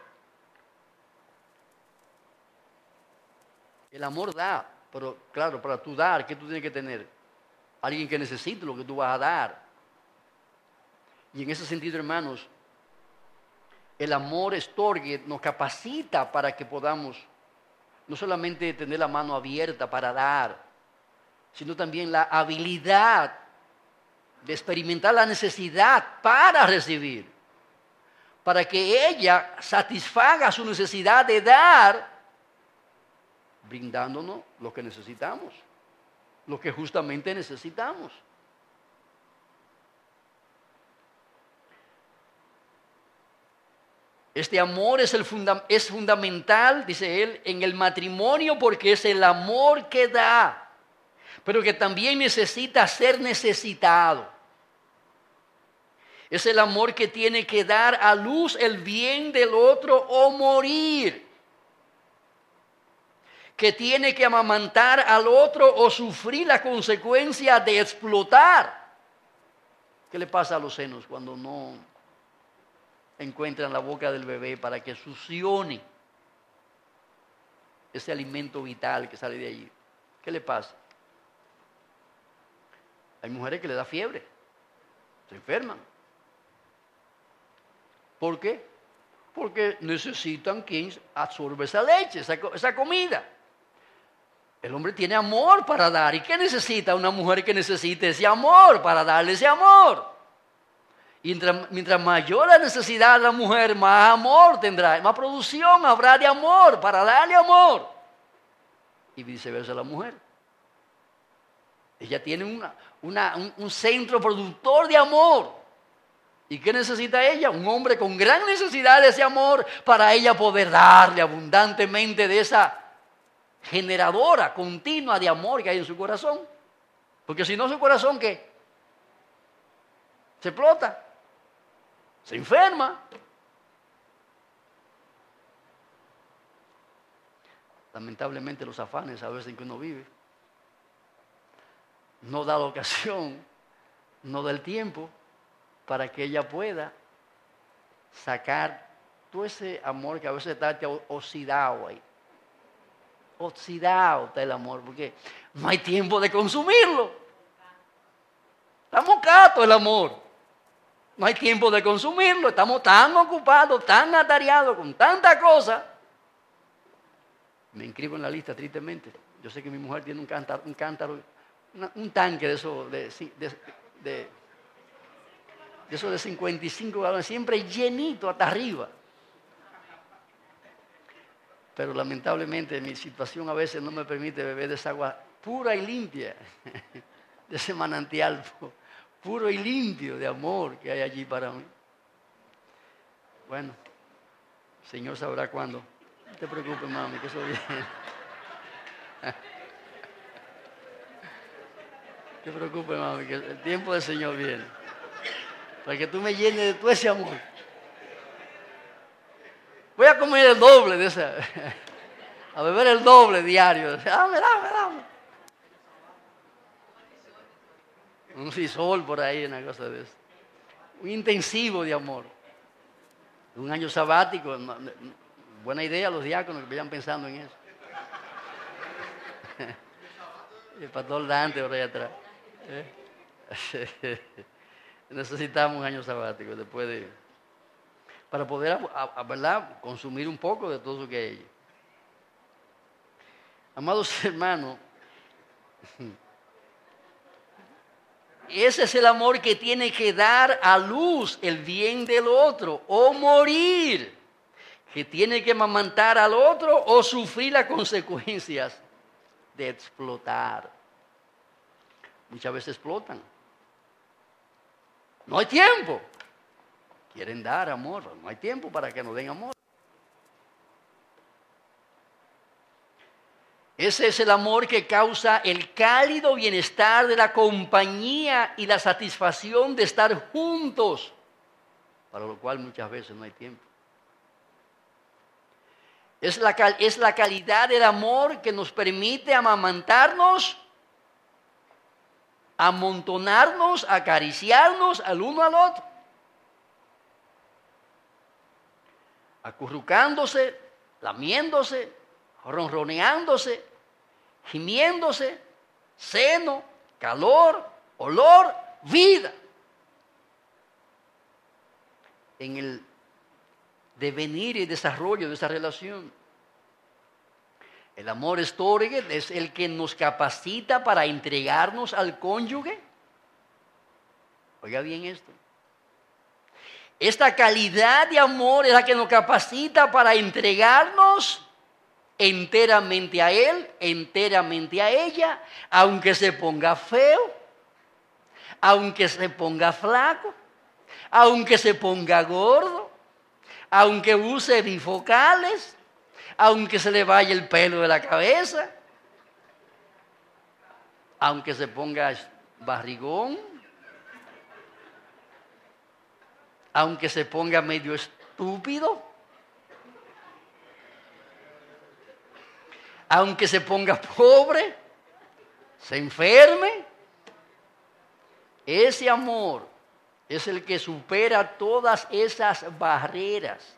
El amor da, pero claro, para tú dar, ¿qué tú tienes que tener? Alguien que necesite lo que tú vas a dar. Y en ese sentido, hermanos, el amor storge nos capacita para que podamos no solamente tener la mano abierta para dar, sino también la habilidad de experimentar la necesidad para recibir, para que ella satisfaga su necesidad de dar, brindándonos lo que necesitamos, lo que justamente necesitamos. Este amor es fundamental, dice él, en el matrimonio porque es el amor que da, pero que también necesita ser necesitado. Es el amor que tiene que dar a luz el bien del otro o morir. Que tiene que amamantar al otro o sufrir la consecuencia de explotar. ¿Qué le pasa a los senos cuando no encuentran la boca del bebé para que succione ese alimento vital que sale de allí? ¿Qué le pasa? Hay mujeres que le da fiebre, se enferman. ¿Por qué? Porque necesitan quien absorbe esa leche, esa comida. El hombre tiene amor para dar. ¿Y qué necesita una mujer que necesite ese amor para darle ese amor? Y mientras mayor la necesidad de la mujer, más amor tendrá, más producción habrá de amor para darle amor. y viceversa la mujer. Ella tiene un centro productor de amor. ¿Y qué necesita ella? Un hombre con gran necesidad de ese amor para ella poder darle abundantemente de esa generadora continua de amor que hay en su corazón. Porque si no, su corazón, ¿qué? Se explota, se enferma. Lamentablemente los afanes a veces en que uno vive no da la ocasión, no da el tiempo para que ella pueda sacar todo ese amor que a veces está oxidado ahí. Oxidado está el amor, porque no hay tiempo de consumirlo. Está mocato el amor. No hay tiempo de consumirlo. Estamos tan ocupados, tan atareados con tanta cosa. Me inscribo en la lista, tristemente. Yo sé que mi mujer tiene un cántaro, un tanque de eso, de eso de 55 galones, siempre llenito hasta arriba. Pero lamentablemente mi situación a veces no me permite beber de esa agua pura y limpia, de ese manantial puro y limpio de amor que hay allí para mí. Bueno, el Señor sabrá cuándo. No te preocupes, mami, que eso viene. No te preocupes, mami, que el tiempo del Señor viene. Para que tú me llenes de todo ese amor. Voy a comer el doble de esa. A beber el doble diario. Dame. Un sisol por ahí, una cosa de eso. Un intensivo de amor. Un año sabático. Buena idea los diáconos que vayan pensando en eso. El pastor Dante por ahí atrás. Necesitamos un año sabático después de... para poder, ¿verdad?, consumir un poco de todo lo que hay. Amados hermanos, ese es el amor que tiene que dar a luz el bien del otro o morir, que tiene que amamantar al otro o sufrir las consecuencias de explotar. Muchas veces explotan. No hay tiempo. Quieren dar amor, no hay tiempo para que nos den amor. Ese es el amor que causa el cálido bienestar de la compañía y la satisfacción de estar juntos, para lo cual muchas veces no hay tiempo. Es la calidad del amor que nos permite amamantarnos, amontonarnos, acariciarnos al uno al otro, acurrucándose, lamiéndose, ronroneándose, gimiéndose, seno, calor, olor, vida. En el devenir y desarrollo de esa relación. El amor storge es el que nos capacita para entregarnos al cónyuge. Oiga bien esto. Esta calidad de amor es la que nos capacita para entregarnos enteramente a él, enteramente a ella, aunque se ponga feo, aunque se ponga flaco, aunque se ponga gordo, aunque use bifocales, aunque se le vaya el pelo de la cabeza, aunque se ponga barrigón, aunque se ponga medio estúpido, aunque se ponga pobre, se enferme. Ese amor es el que supera todas esas barreras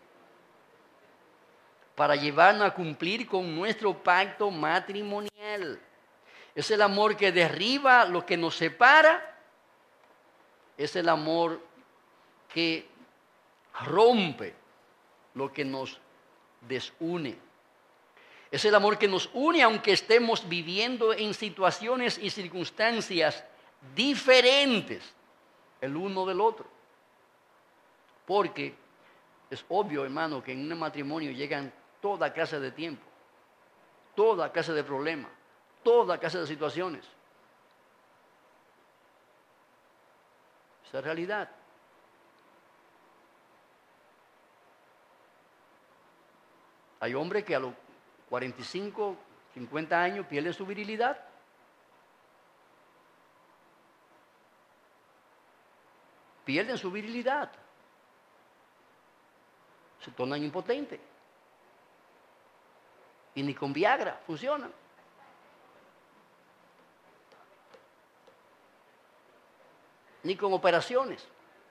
para llevarnos a cumplir con nuestro pacto matrimonial. Es el amor que derriba lo que nos separa. Es el amor que rompe lo que nos desune. Es el amor que nos une aunque estemos viviendo en situaciones y circunstancias diferentes el uno del otro. Porque es obvio, hermano, que en un matrimonio llegan toda clase de tiempo. toda clase de problemas, toda clase de situaciones. Esa es la realidad. Hay hombres que a los 45, 50 años pierden su virilidad. Pierden su virilidad. Se tornan impotentes. Y ni con Viagra funcionan. Ni con operaciones.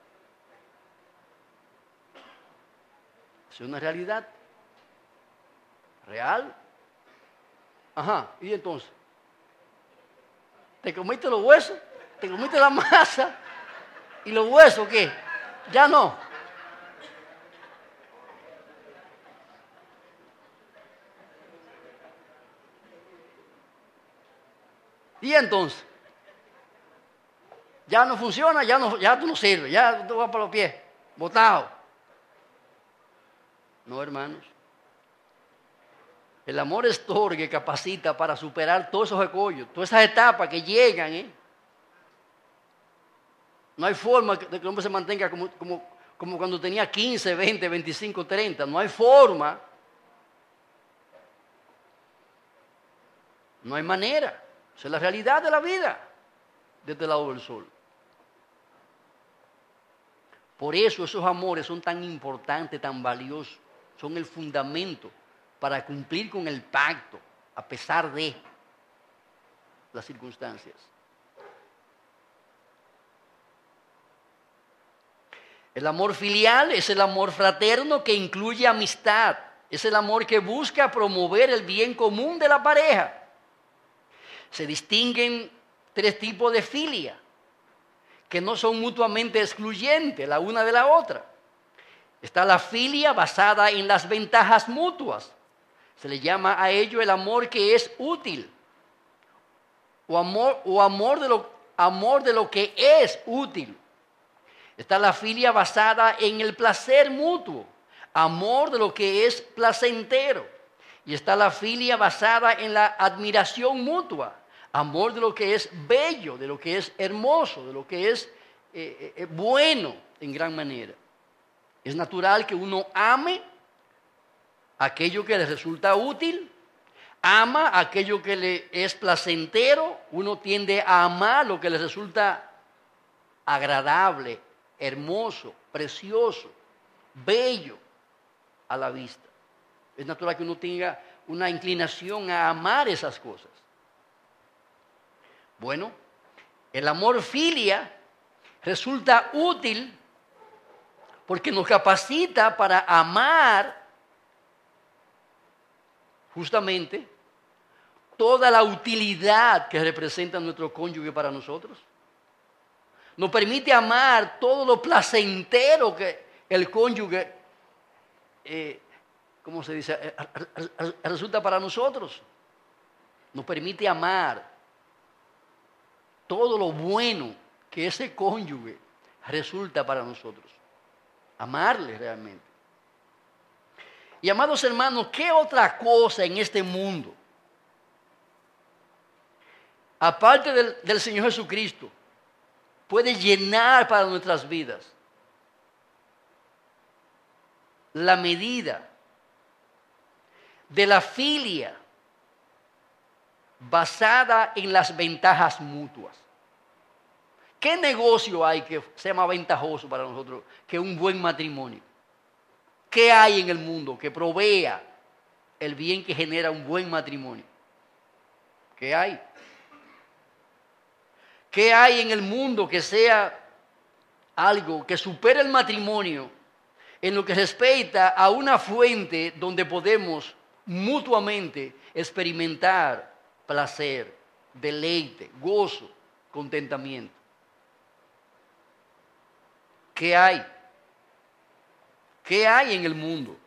Es una realidad. Real. Ajá, y entonces, ¿te comiste los huesos? ¿Te comiste la masa? ¿Y los huesos qué? Ya no. Y entonces, ya no funciona, ya tú no sirves, ya tú vas por los pies, botado. No, hermanos. El amor es todo que capacita para superar todos esos escollos, todas esas etapas que llegan. No hay forma de que el hombre se mantenga como cuando tenía 15, 20, 25, 30. No hay forma. No hay manera. Esa es la realidad de la vida de este lado del sol. Por eso esos amores son tan importantes, tan valiosos. Son el fundamento para cumplir con el pacto, a pesar de las circunstancias. El amor filial es el amor fraterno que incluye amistad. Es el amor que busca promover el bien común de la pareja. Se distinguen tres tipos de filia, que no son mutuamente excluyentes la una de la otra. Está la filia basada en las ventajas mutuas. Se le llama a ello el amor que es útil, o amor de lo que es útil. Está la filia basada en el placer mutuo, amor de lo que es placentero. Y está la filia basada en la admiración mutua, amor de lo que es bello, de lo que es hermoso, de lo que es bueno en gran manera. Es natural que uno ame aquello que le resulta útil, ama aquello que le es placentero, uno tiende a amar lo que le resulta agradable, hermoso, precioso, bello a la vista. Es natural que uno tenga una inclinación a amar esas cosas. Bueno, el amor filia resulta útil porque nos capacita para amar justamente toda la utilidad que representa nuestro cónyuge para nosotros. Nos permite amar todo lo placentero que el cónyuge, ¿cómo se dice?, resulta para nosotros. Nos permite amar todo lo bueno que ese cónyuge resulta para nosotros. Amarle realmente. Y amados hermanos, ¿qué otra cosa en este mundo, aparte del Señor Jesucristo, puede llenar para nuestras vidas la medida de la filia basada en las ventajas mutuas? ¿Qué negocio hay que sea más ventajoso para nosotros que un buen matrimonio? ¿Qué hay en el mundo que provea el bien que genera un buen matrimonio? ¿Qué hay? ¿Qué hay en el mundo que sea algo que supere el matrimonio en lo que respecta a una fuente donde podemos mutuamente experimentar placer, deleite, gozo, contentamiento? ¿Qué hay? ¿Qué hay en el mundo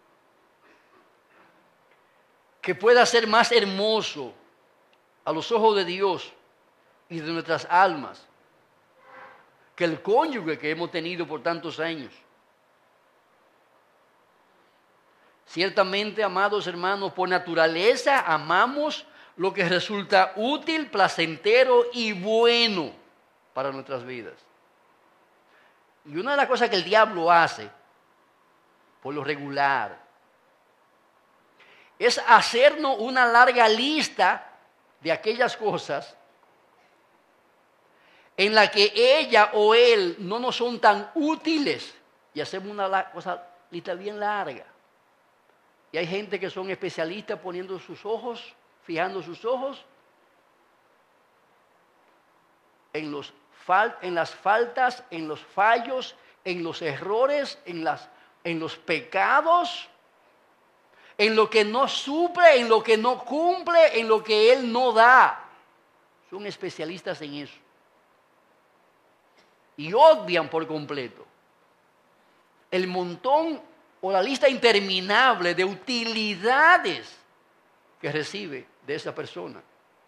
que pueda ser más hermoso a los ojos de Dios y de nuestras almas que el cónyuge que hemos tenido por tantos años? Ciertamente, amados hermanos, por naturaleza amamos lo que resulta útil, placentero y bueno para nuestras vidas. Y una de las cosas que el diablo hace, por lo regular, es hacernos una larga lista de aquellas cosas en la que ella o él no nos son tan útiles, y hacemos una lista bien larga. Y hay gente que son especialistas poniendo sus ojos, fijando sus ojos en las faltas, en los fallos, en los errores, en los pecados, en lo que no suple, en lo que no cumple, en lo que Él no da. Son especialistas en eso. Y obvian por completo el montón o la lista interminable de utilidades que recibe de esa persona.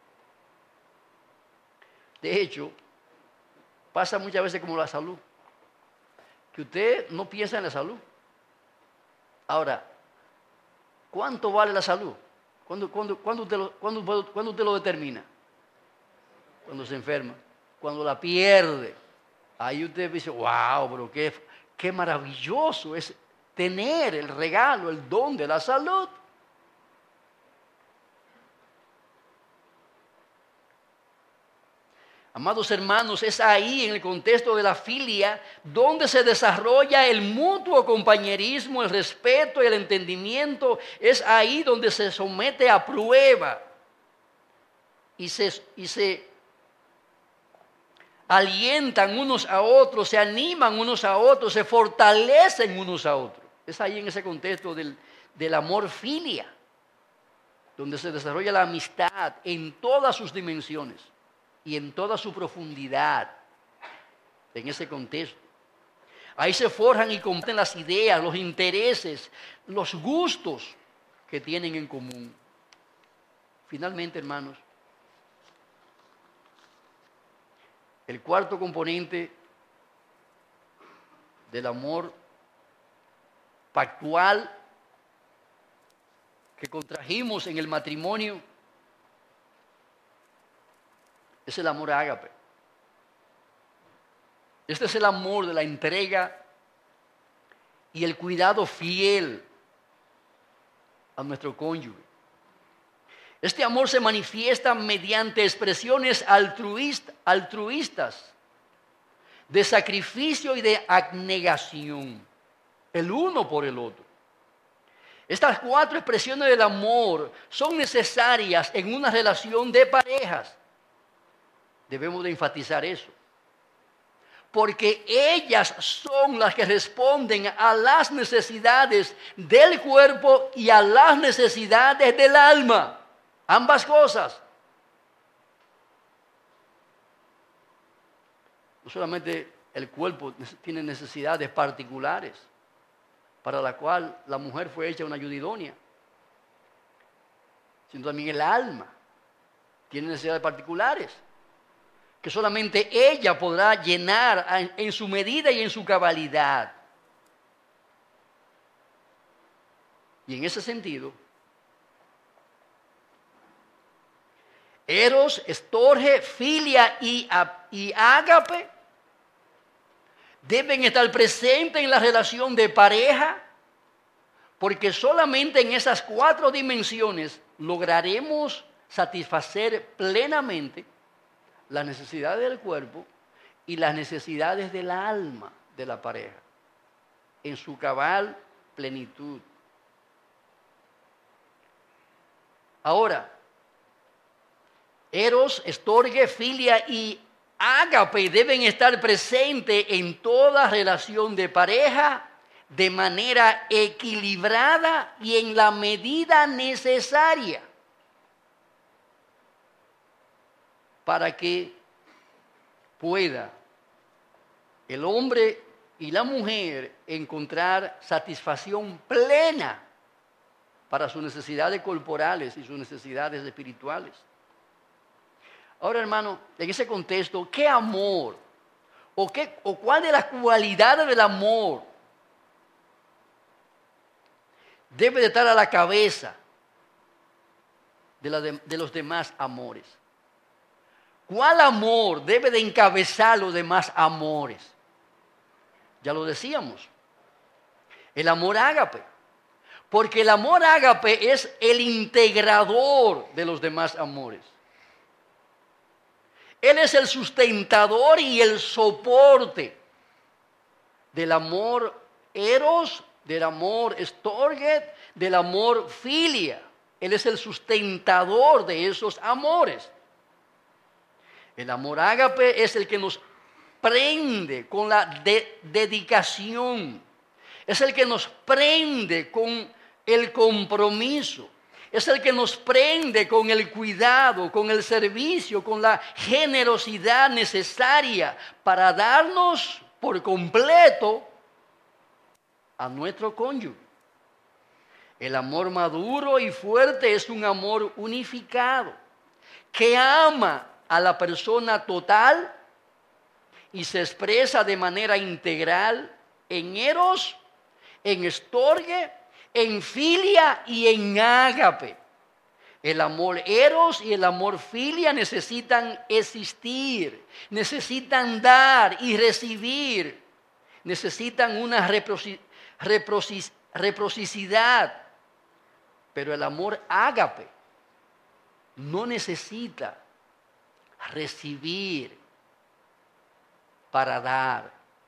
De hecho, pasa muchas veces como la salud, que usted no piensa en la salud. Ahora, ¿cuánto vale la salud? ¿Cuándo usted lo determina? Cuando se enferma, cuando la pierde. Ahí usted dice, wow, pero qué maravilloso es tener el regalo, el don de la salud. Amados hermanos, es ahí en el contexto de la filia donde se desarrolla el mutuo compañerismo, el respeto y el entendimiento. Es ahí donde se somete a prueba y se alientan unos a otros, se animan unos a otros, se fortalecen unos a otros. Es ahí en ese contexto del amor filia, donde se desarrolla la amistad en todas sus dimensiones y en toda su profundidad, en ese contexto. Ahí se forjan y comparten las ideas, los intereses, los gustos que tienen en común. Finalmente, hermanos, el cuarto componente del amor pactual que contrajimos en el matrimonio es el amor ágape. Este es el amor de la entrega y el cuidado fiel a nuestro cónyuge. Este amor se manifiesta mediante expresiones altruistas, de sacrificio y de abnegación, el uno por el otro. Estas 4 expresiones del amor son necesarias en una relación de parejas. Debemos de enfatizar eso. Porque ellas son las que responden a las necesidades del cuerpo y a las necesidades del alma. Ambas cosas. No solamente el cuerpo tiene necesidades particulares, para la cual la mujer fue hecha una ayuda idónea, sino también el alma tiene necesidades particulares, que solamente ella podrá llenar en su medida y en su cabalidad. Y en ese sentido, Eros, Storge, Filia y Ágape deben estar presentes en la relación de pareja, porque solamente en esas 4 dimensiones lograremos satisfacer plenamente las necesidades del cuerpo y las necesidades del alma de la pareja, en su cabal plenitud. Ahora, Eros, Storge, Filia y Ágape deben estar presentes en toda relación de pareja de manera equilibrada y en la medida necesaria para que pueda el hombre y la mujer encontrar satisfacción plena para sus necesidades corporales y sus necesidades espirituales. Ahora, hermano, en ese contexto, ¿qué amor? ¿O cuál de las cualidades del amor debe de estar a la cabeza de los demás amores. ¿Cuál amor debe de encabezar los demás amores? Ya lo decíamos. El amor ágape. Porque el amor ágape es el integrador de los demás amores. Él es el sustentador y el soporte del amor eros, del amor storge, del amor filia. Él es el sustentador de esos amores. El amor ágape es el que nos prende con la dedicación. Es el que nos prende con el compromiso. Es el que nos prende con el cuidado, con el servicio, con la generosidad necesaria para darnos por completo a nuestro cónyuge. El amor maduro y fuerte es un amor unificado que ama a la persona total y se expresa de manera integral en eros, en storge, en filia y en ágape. El amor eros y el amor filia necesitan existir, necesitan dar y recibir, necesitan una reciprocidad. Pero el amor ágape no necesita recibir para dar.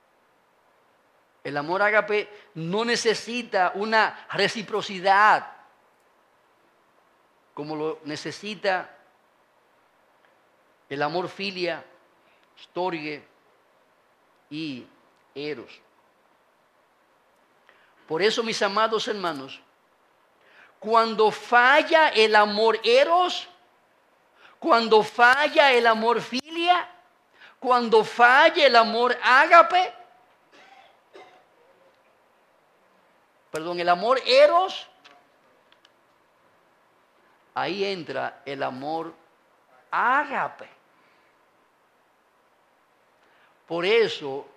El amor ágape no necesita una reciprocidad como lo necesita el amor filia, storge y eros. Por eso, mis amados hermanos, cuando falla el amor eros, cuando falla el amor filia, cuando falla el amor ágape, el amor eros, ahí entra el amor ágape. Por eso,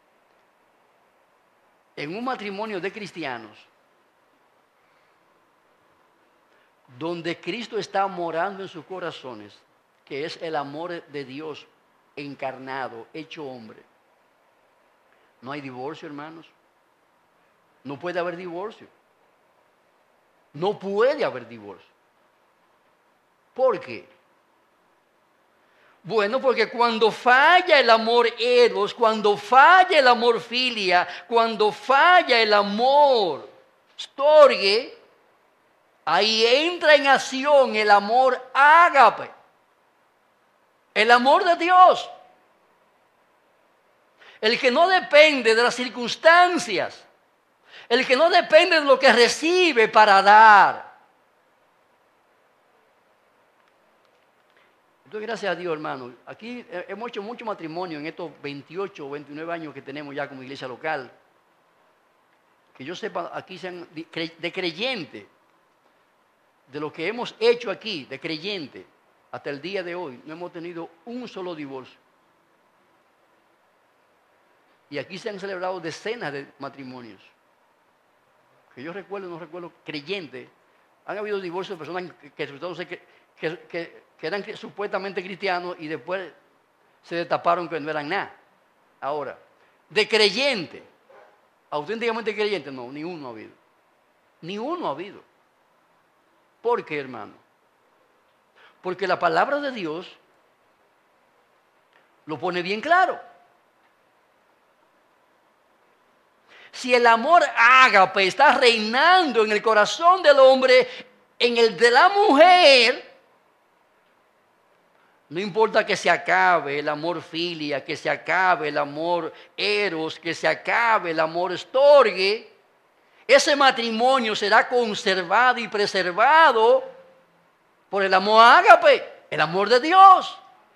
en un matrimonio de cristianos, donde Cristo está morando en sus corazones, que es el amor de Dios encarnado, hecho hombre, no hay divorcio, hermanos. No puede haber divorcio. No puede haber divorcio. ¿Por qué? Bueno, porque cuando falla el amor eros, cuando falla el amor filia, cuando falla el amor storge, ahí entra en acción el amor ágape, el amor de Dios, el que no depende de las circunstancias, el que no depende de lo que recibe para dar. Entonces, gracias a Dios, hermano. Aquí hemos hecho mucho matrimonio en estos 28 o 29 años que tenemos ya como iglesia local. Que yo sepa, aquí sean de creyente, de lo que hemos hecho aquí, de creyente, hasta el día de hoy, no hemos tenido un solo divorcio. Y aquí se han celebrado decenas de matrimonios. Que yo recuerdo, no recuerdo, creyentes. Han habido divorcios de personas que eran supuestamente cristianos y después se destaparon que no eran nada. Ahora, de creyente, auténticamente creyente, no, ni uno ha habido. Ni uno ha habido. ¿Por qué, hermano? Porque la palabra de Dios lo pone bien claro. Si el amor ágape está reinando en el corazón del hombre, en el de la mujer, no importa que se acabe el amor filia, que se acabe el amor eros, que se acabe el amor storge, ese matrimonio será conservado y preservado por el amor ágape, el amor de Dios.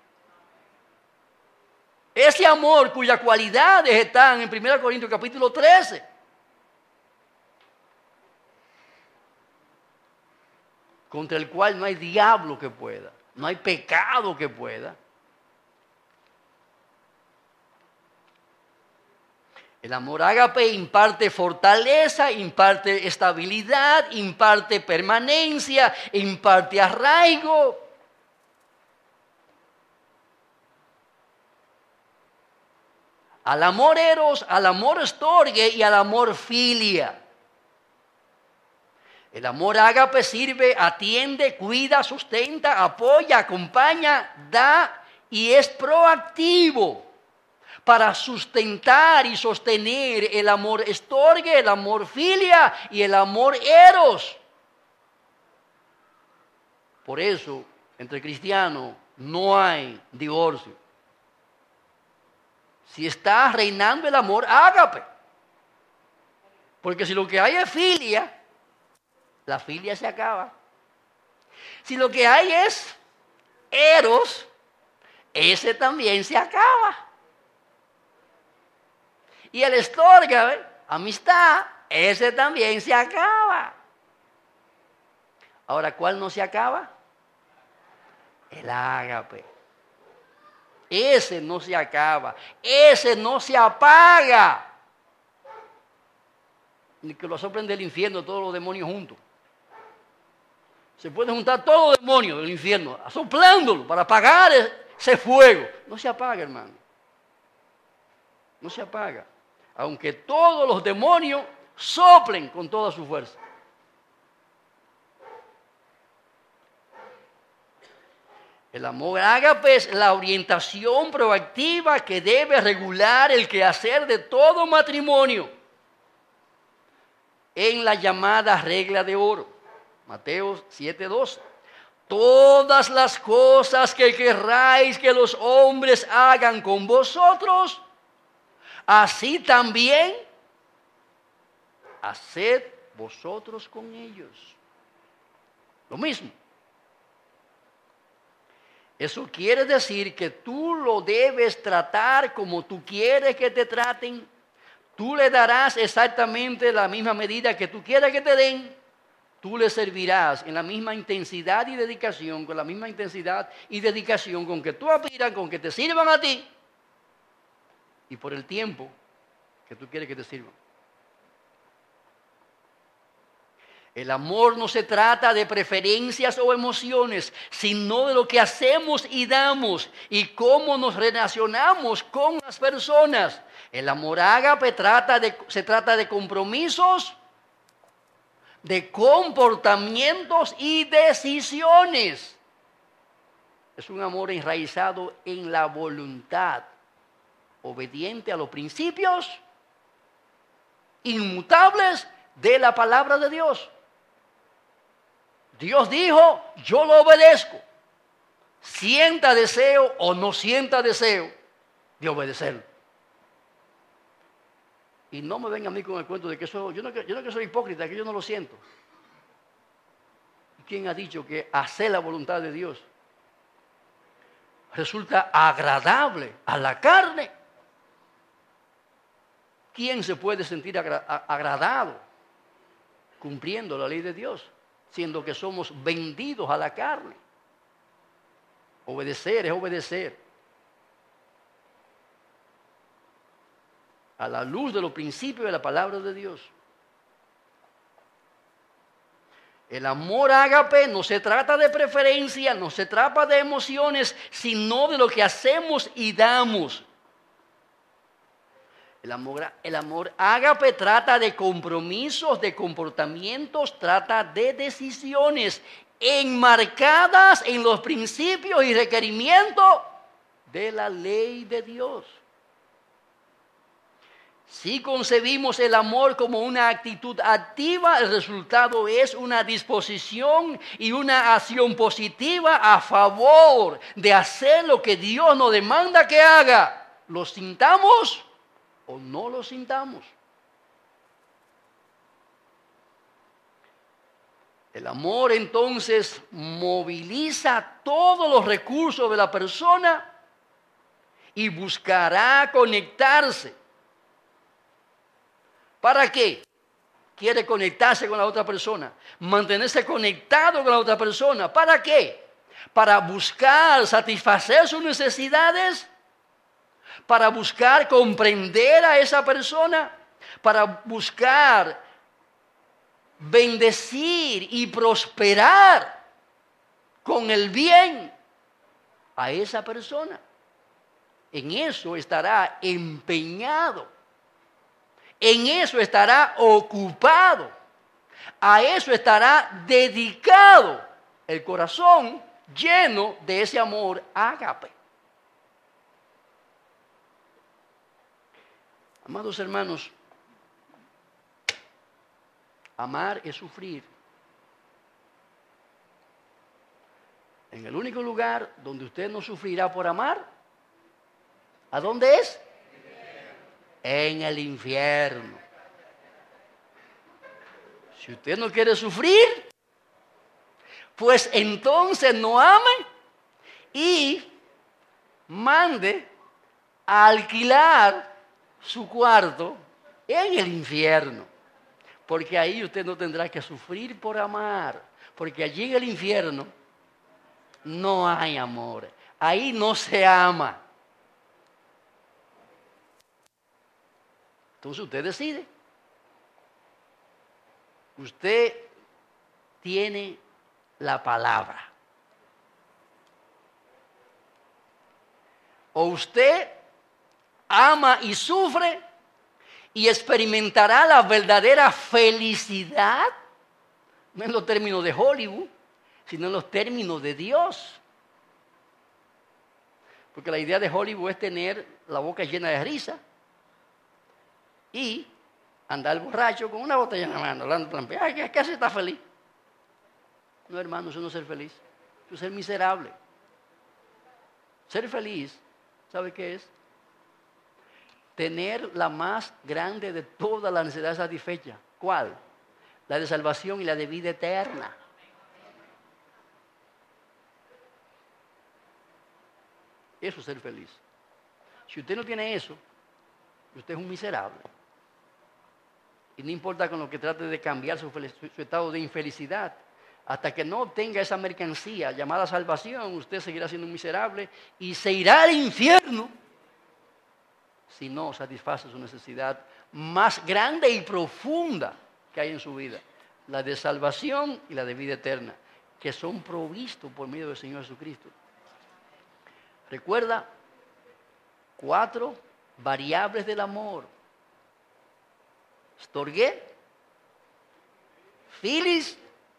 Ese amor cuyas cualidades están en 1 Corintios capítulo 13. Contra el cual no hay diablo que pueda, no hay pecado que pueda. El amor ágape imparte fortaleza, imparte estabilidad, imparte permanencia, imparte arraigo. Al amor eros, al amor storge y al amor filia. El amor ágape sirve, atiende, cuida, sustenta, apoya, acompaña, da y es proactivo para sustentar y sostener el amor storge, el amor filia y el amor eros. Por eso, entre cristianos no hay divorcio. Si está reinando el amor ágape. Porque si lo que hay es filia, la filia se acaba. Si lo que hay es eros, ese también se acaba. Y el storge, amistad, ese también se acaba. Ahora, ¿cuál no se acaba? El ágape. Ese no se acaba, ese no se apaga. Ni que lo soplen del infierno todos los demonios juntos. Se pueden juntar todos los demonios del infierno, soplándolo para apagar ese fuego. No se apaga, hermano. No se apaga. Aunque todos los demonios soplen con toda su fuerza. El amor ágape es la orientación proactiva que debe regular el quehacer de todo matrimonio en la llamada regla de oro. Mateo 7:12. Todas las cosas que querráis que los hombres hagan con vosotros, así también haced vosotros con ellos. Lo mismo. Eso quiere decir que tú lo debes tratar como tú quieres que te traten. Tú le darás exactamente la misma medida que tú quieras que te den. Tú le servirás en la misma intensidad y dedicación, con la misma intensidad y dedicación con que tú aspiras, con que te sirvan a ti y por el tiempo que tú quieres que te sirvan. El amor no se trata de preferencias o emociones, sino de lo que hacemos y damos y cómo nos relacionamos con las personas. El amor ágape se trata de compromisos, de comportamientos y decisiones. Es un amor enraizado en la voluntad, obediente a los principios inmutables de la palabra de Dios. Dios dijo, yo lo obedezco. Sienta deseo o no sienta deseo de obedecerlo. Y no me venga a mí con el cuento de que eso, yo no que soy hipócrita, que yo no lo siento. ¿Quién ha dicho que hacer la voluntad de Dios resulta agradable a la carne? ¿Quién se puede sentir agradado cumpliendo la ley de Dios, siendo que somos vendidos a la carne? Obedecer es obedecer. A la luz de los principios de la palabra de Dios. El amor ágape no se trata de preferencia, no se trata de emociones, sino de lo que hacemos y damos. El amor ágape trata de compromisos, de comportamientos, trata de decisiones enmarcadas en los principios y requerimientos de la ley de Dios. Si concebimos el amor como una actitud activa, el resultado es una disposición y una acción positiva a favor de hacer lo que Dios nos demanda que haga. ¿Lo sintamos o no lo sintamos? El amor entonces moviliza todos los recursos de la persona y buscará conectarse. ¿Para qué? Quiere conectarse con la otra persona, mantenerse conectado con la otra persona. ¿Para qué? Para buscar satisfacer sus necesidades, para buscar comprender a esa persona, para buscar bendecir y prosperar con el bien a esa persona. En eso estará empeñado, en eso estará ocupado, a eso estará dedicado el corazón lleno de ese amor ágape. Amados hermanos, amar es sufrir. En el único lugar donde usted no sufrirá por amar, ¿a dónde es? En el infierno. Si usted no quiere sufrir, pues entonces no ame y mande a alquilar su cuarto en el infierno. Porque ahí usted no tendrá que sufrir por amar. Porque allí en el infierno no hay amor. Ahí no se ama. Entonces usted decide. Usted tiene la palabra. O usted ama y sufre y experimentará la verdadera felicidad, no en los términos de Hollywood, sino en los términos de Dios. Porque la idea de Hollywood es tener la boca llena de risa y andar borracho con una botella en la mano, hablando trampa. Ay, ¿qué hace? ¿Está feliz? No, hermano, eso no es ser feliz. Eso es ser miserable. Ser feliz, ¿sabe qué es? Tener la más grande de todas las necesidades satisfechas. ¿Cuál? La de salvación y la de vida eterna. Eso es ser feliz. Si usted no tiene eso, usted es un miserable. Y no importa con lo que trate de cambiar su estado de infelicidad. Hasta que no obtenga esa mercancía llamada salvación, usted seguirá siendo un miserable y se irá al infierno si no satisface su necesidad más grande y profunda que hay en su vida, la de salvación y la de vida eterna, que son provistos por medio del Señor Jesucristo. Recuerda 4 variables del amor: storge, filis,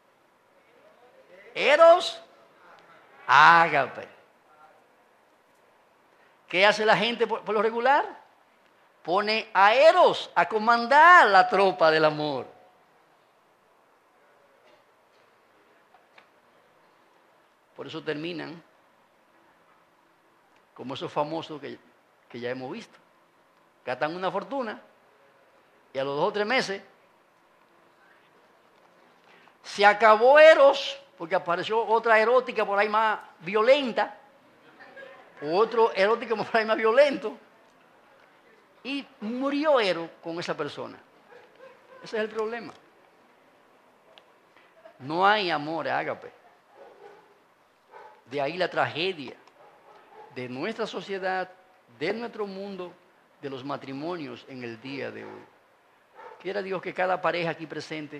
eros, ágape. ¿Qué hace la gente por lo regular? Pone a eros a comandar la tropa del amor. Por eso terminan como esos famosos que ya hemos visto. Gastan una fortuna y a los 2 o 3 meses se acabó eros, porque apareció otra erótica por ahí más violenta, otro erótico por ahí más violento, y murió Eros con esa persona. Ese es el problema. No hay amor ágape. De ahí la tragedia de nuestra sociedad, de nuestro mundo, de los matrimonios en el día de hoy. Quiera Dios que cada pareja aquí presente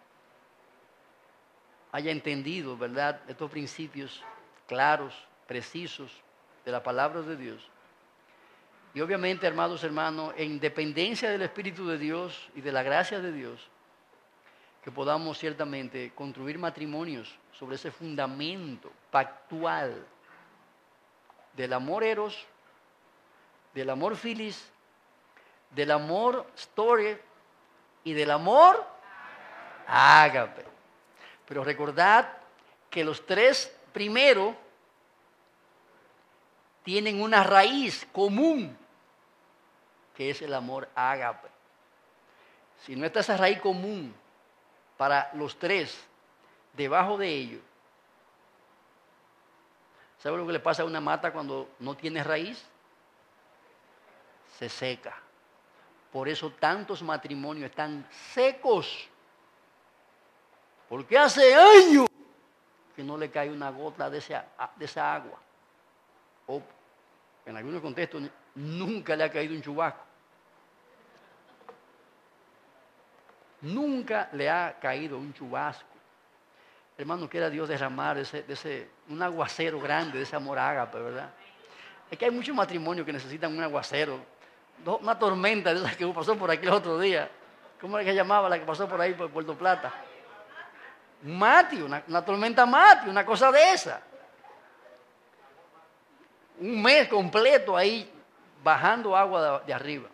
haya entendido, ¿verdad?, estos principios claros, precisos de la palabra de Dios. Y obviamente, hermanos, en dependencia del Espíritu de Dios y de la gracia de Dios, que podamos ciertamente construir matrimonios sobre ese fundamento pactual del amor eros, del amor filis, del amor storge y del amor ágape. Pero recordad que los 3 primeros tienen una raíz común, que es el amor ágape. Si no está esa raíz común para los 3, debajo de ellos, ¿sabe lo que le pasa a una mata cuando no tiene raíz? Se seca. Por eso tantos matrimonios están secos. Porque hace años que no le cae una gota de esa agua. O en algunos contextos nunca le ha caído un chubasco. Nunca le ha caído un chubasco. Hermano, quiera Dios derramar un aguacero grande de ese amor ágape, ¿verdad? Es que hay muchos matrimonios que necesitan un aguacero, una tormenta de esas que pasó por aquí el otro día. ¿Cómo era que llamaba la que pasó por ahí por Puerto Plata? Un Mati, una tormenta Mati, una cosa de esa. Un mes completo ahí bajando agua de arriba.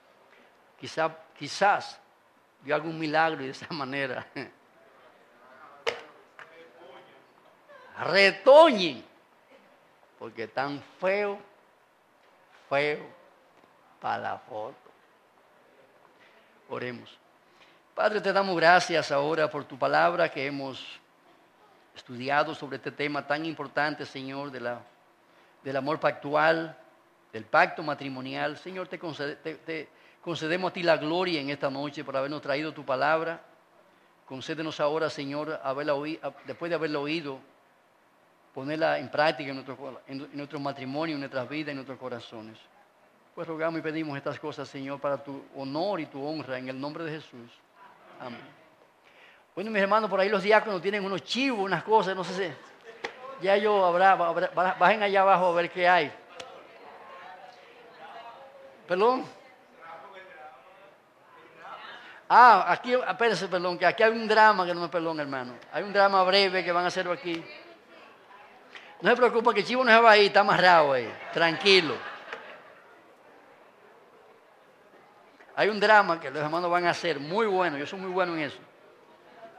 Quizás vio algún milagro y de esa manera. Retoñen, porque tan feo para la foto. Oremos. Padre, te damos gracias ahora por tu palabra que hemos estudiado sobre este tema tan importante, Señor, del amor pactual, del pacto matrimonial. Señor, te concedemos a ti la gloria en esta noche por habernos traído tu palabra. Concédenos ahora, Señor, después de haberla oído, ponerla en práctica en nuestro matrimonio, en nuestras vidas, en nuestros corazones. Pues rogamos y pedimos estas cosas, Señor, para tu honor y tu honra, en el nombre de Jesús. Amén. Bueno, mis hermanos, por ahí los diáconos tienen unos chivos, unas cosas, no sé si ya bajen allá abajo a ver qué hay. ¿Perdón? Aquí, espérense, perdón, que aquí hay un drama que no me perdón, hermano. Hay un drama breve que van a hacerlo aquí. No se preocupe que el chivo no se va ahí, está amarrado ahí, tranquilo. Hay un drama que los hermanos van a hacer muy bueno, yo soy muy bueno en eso.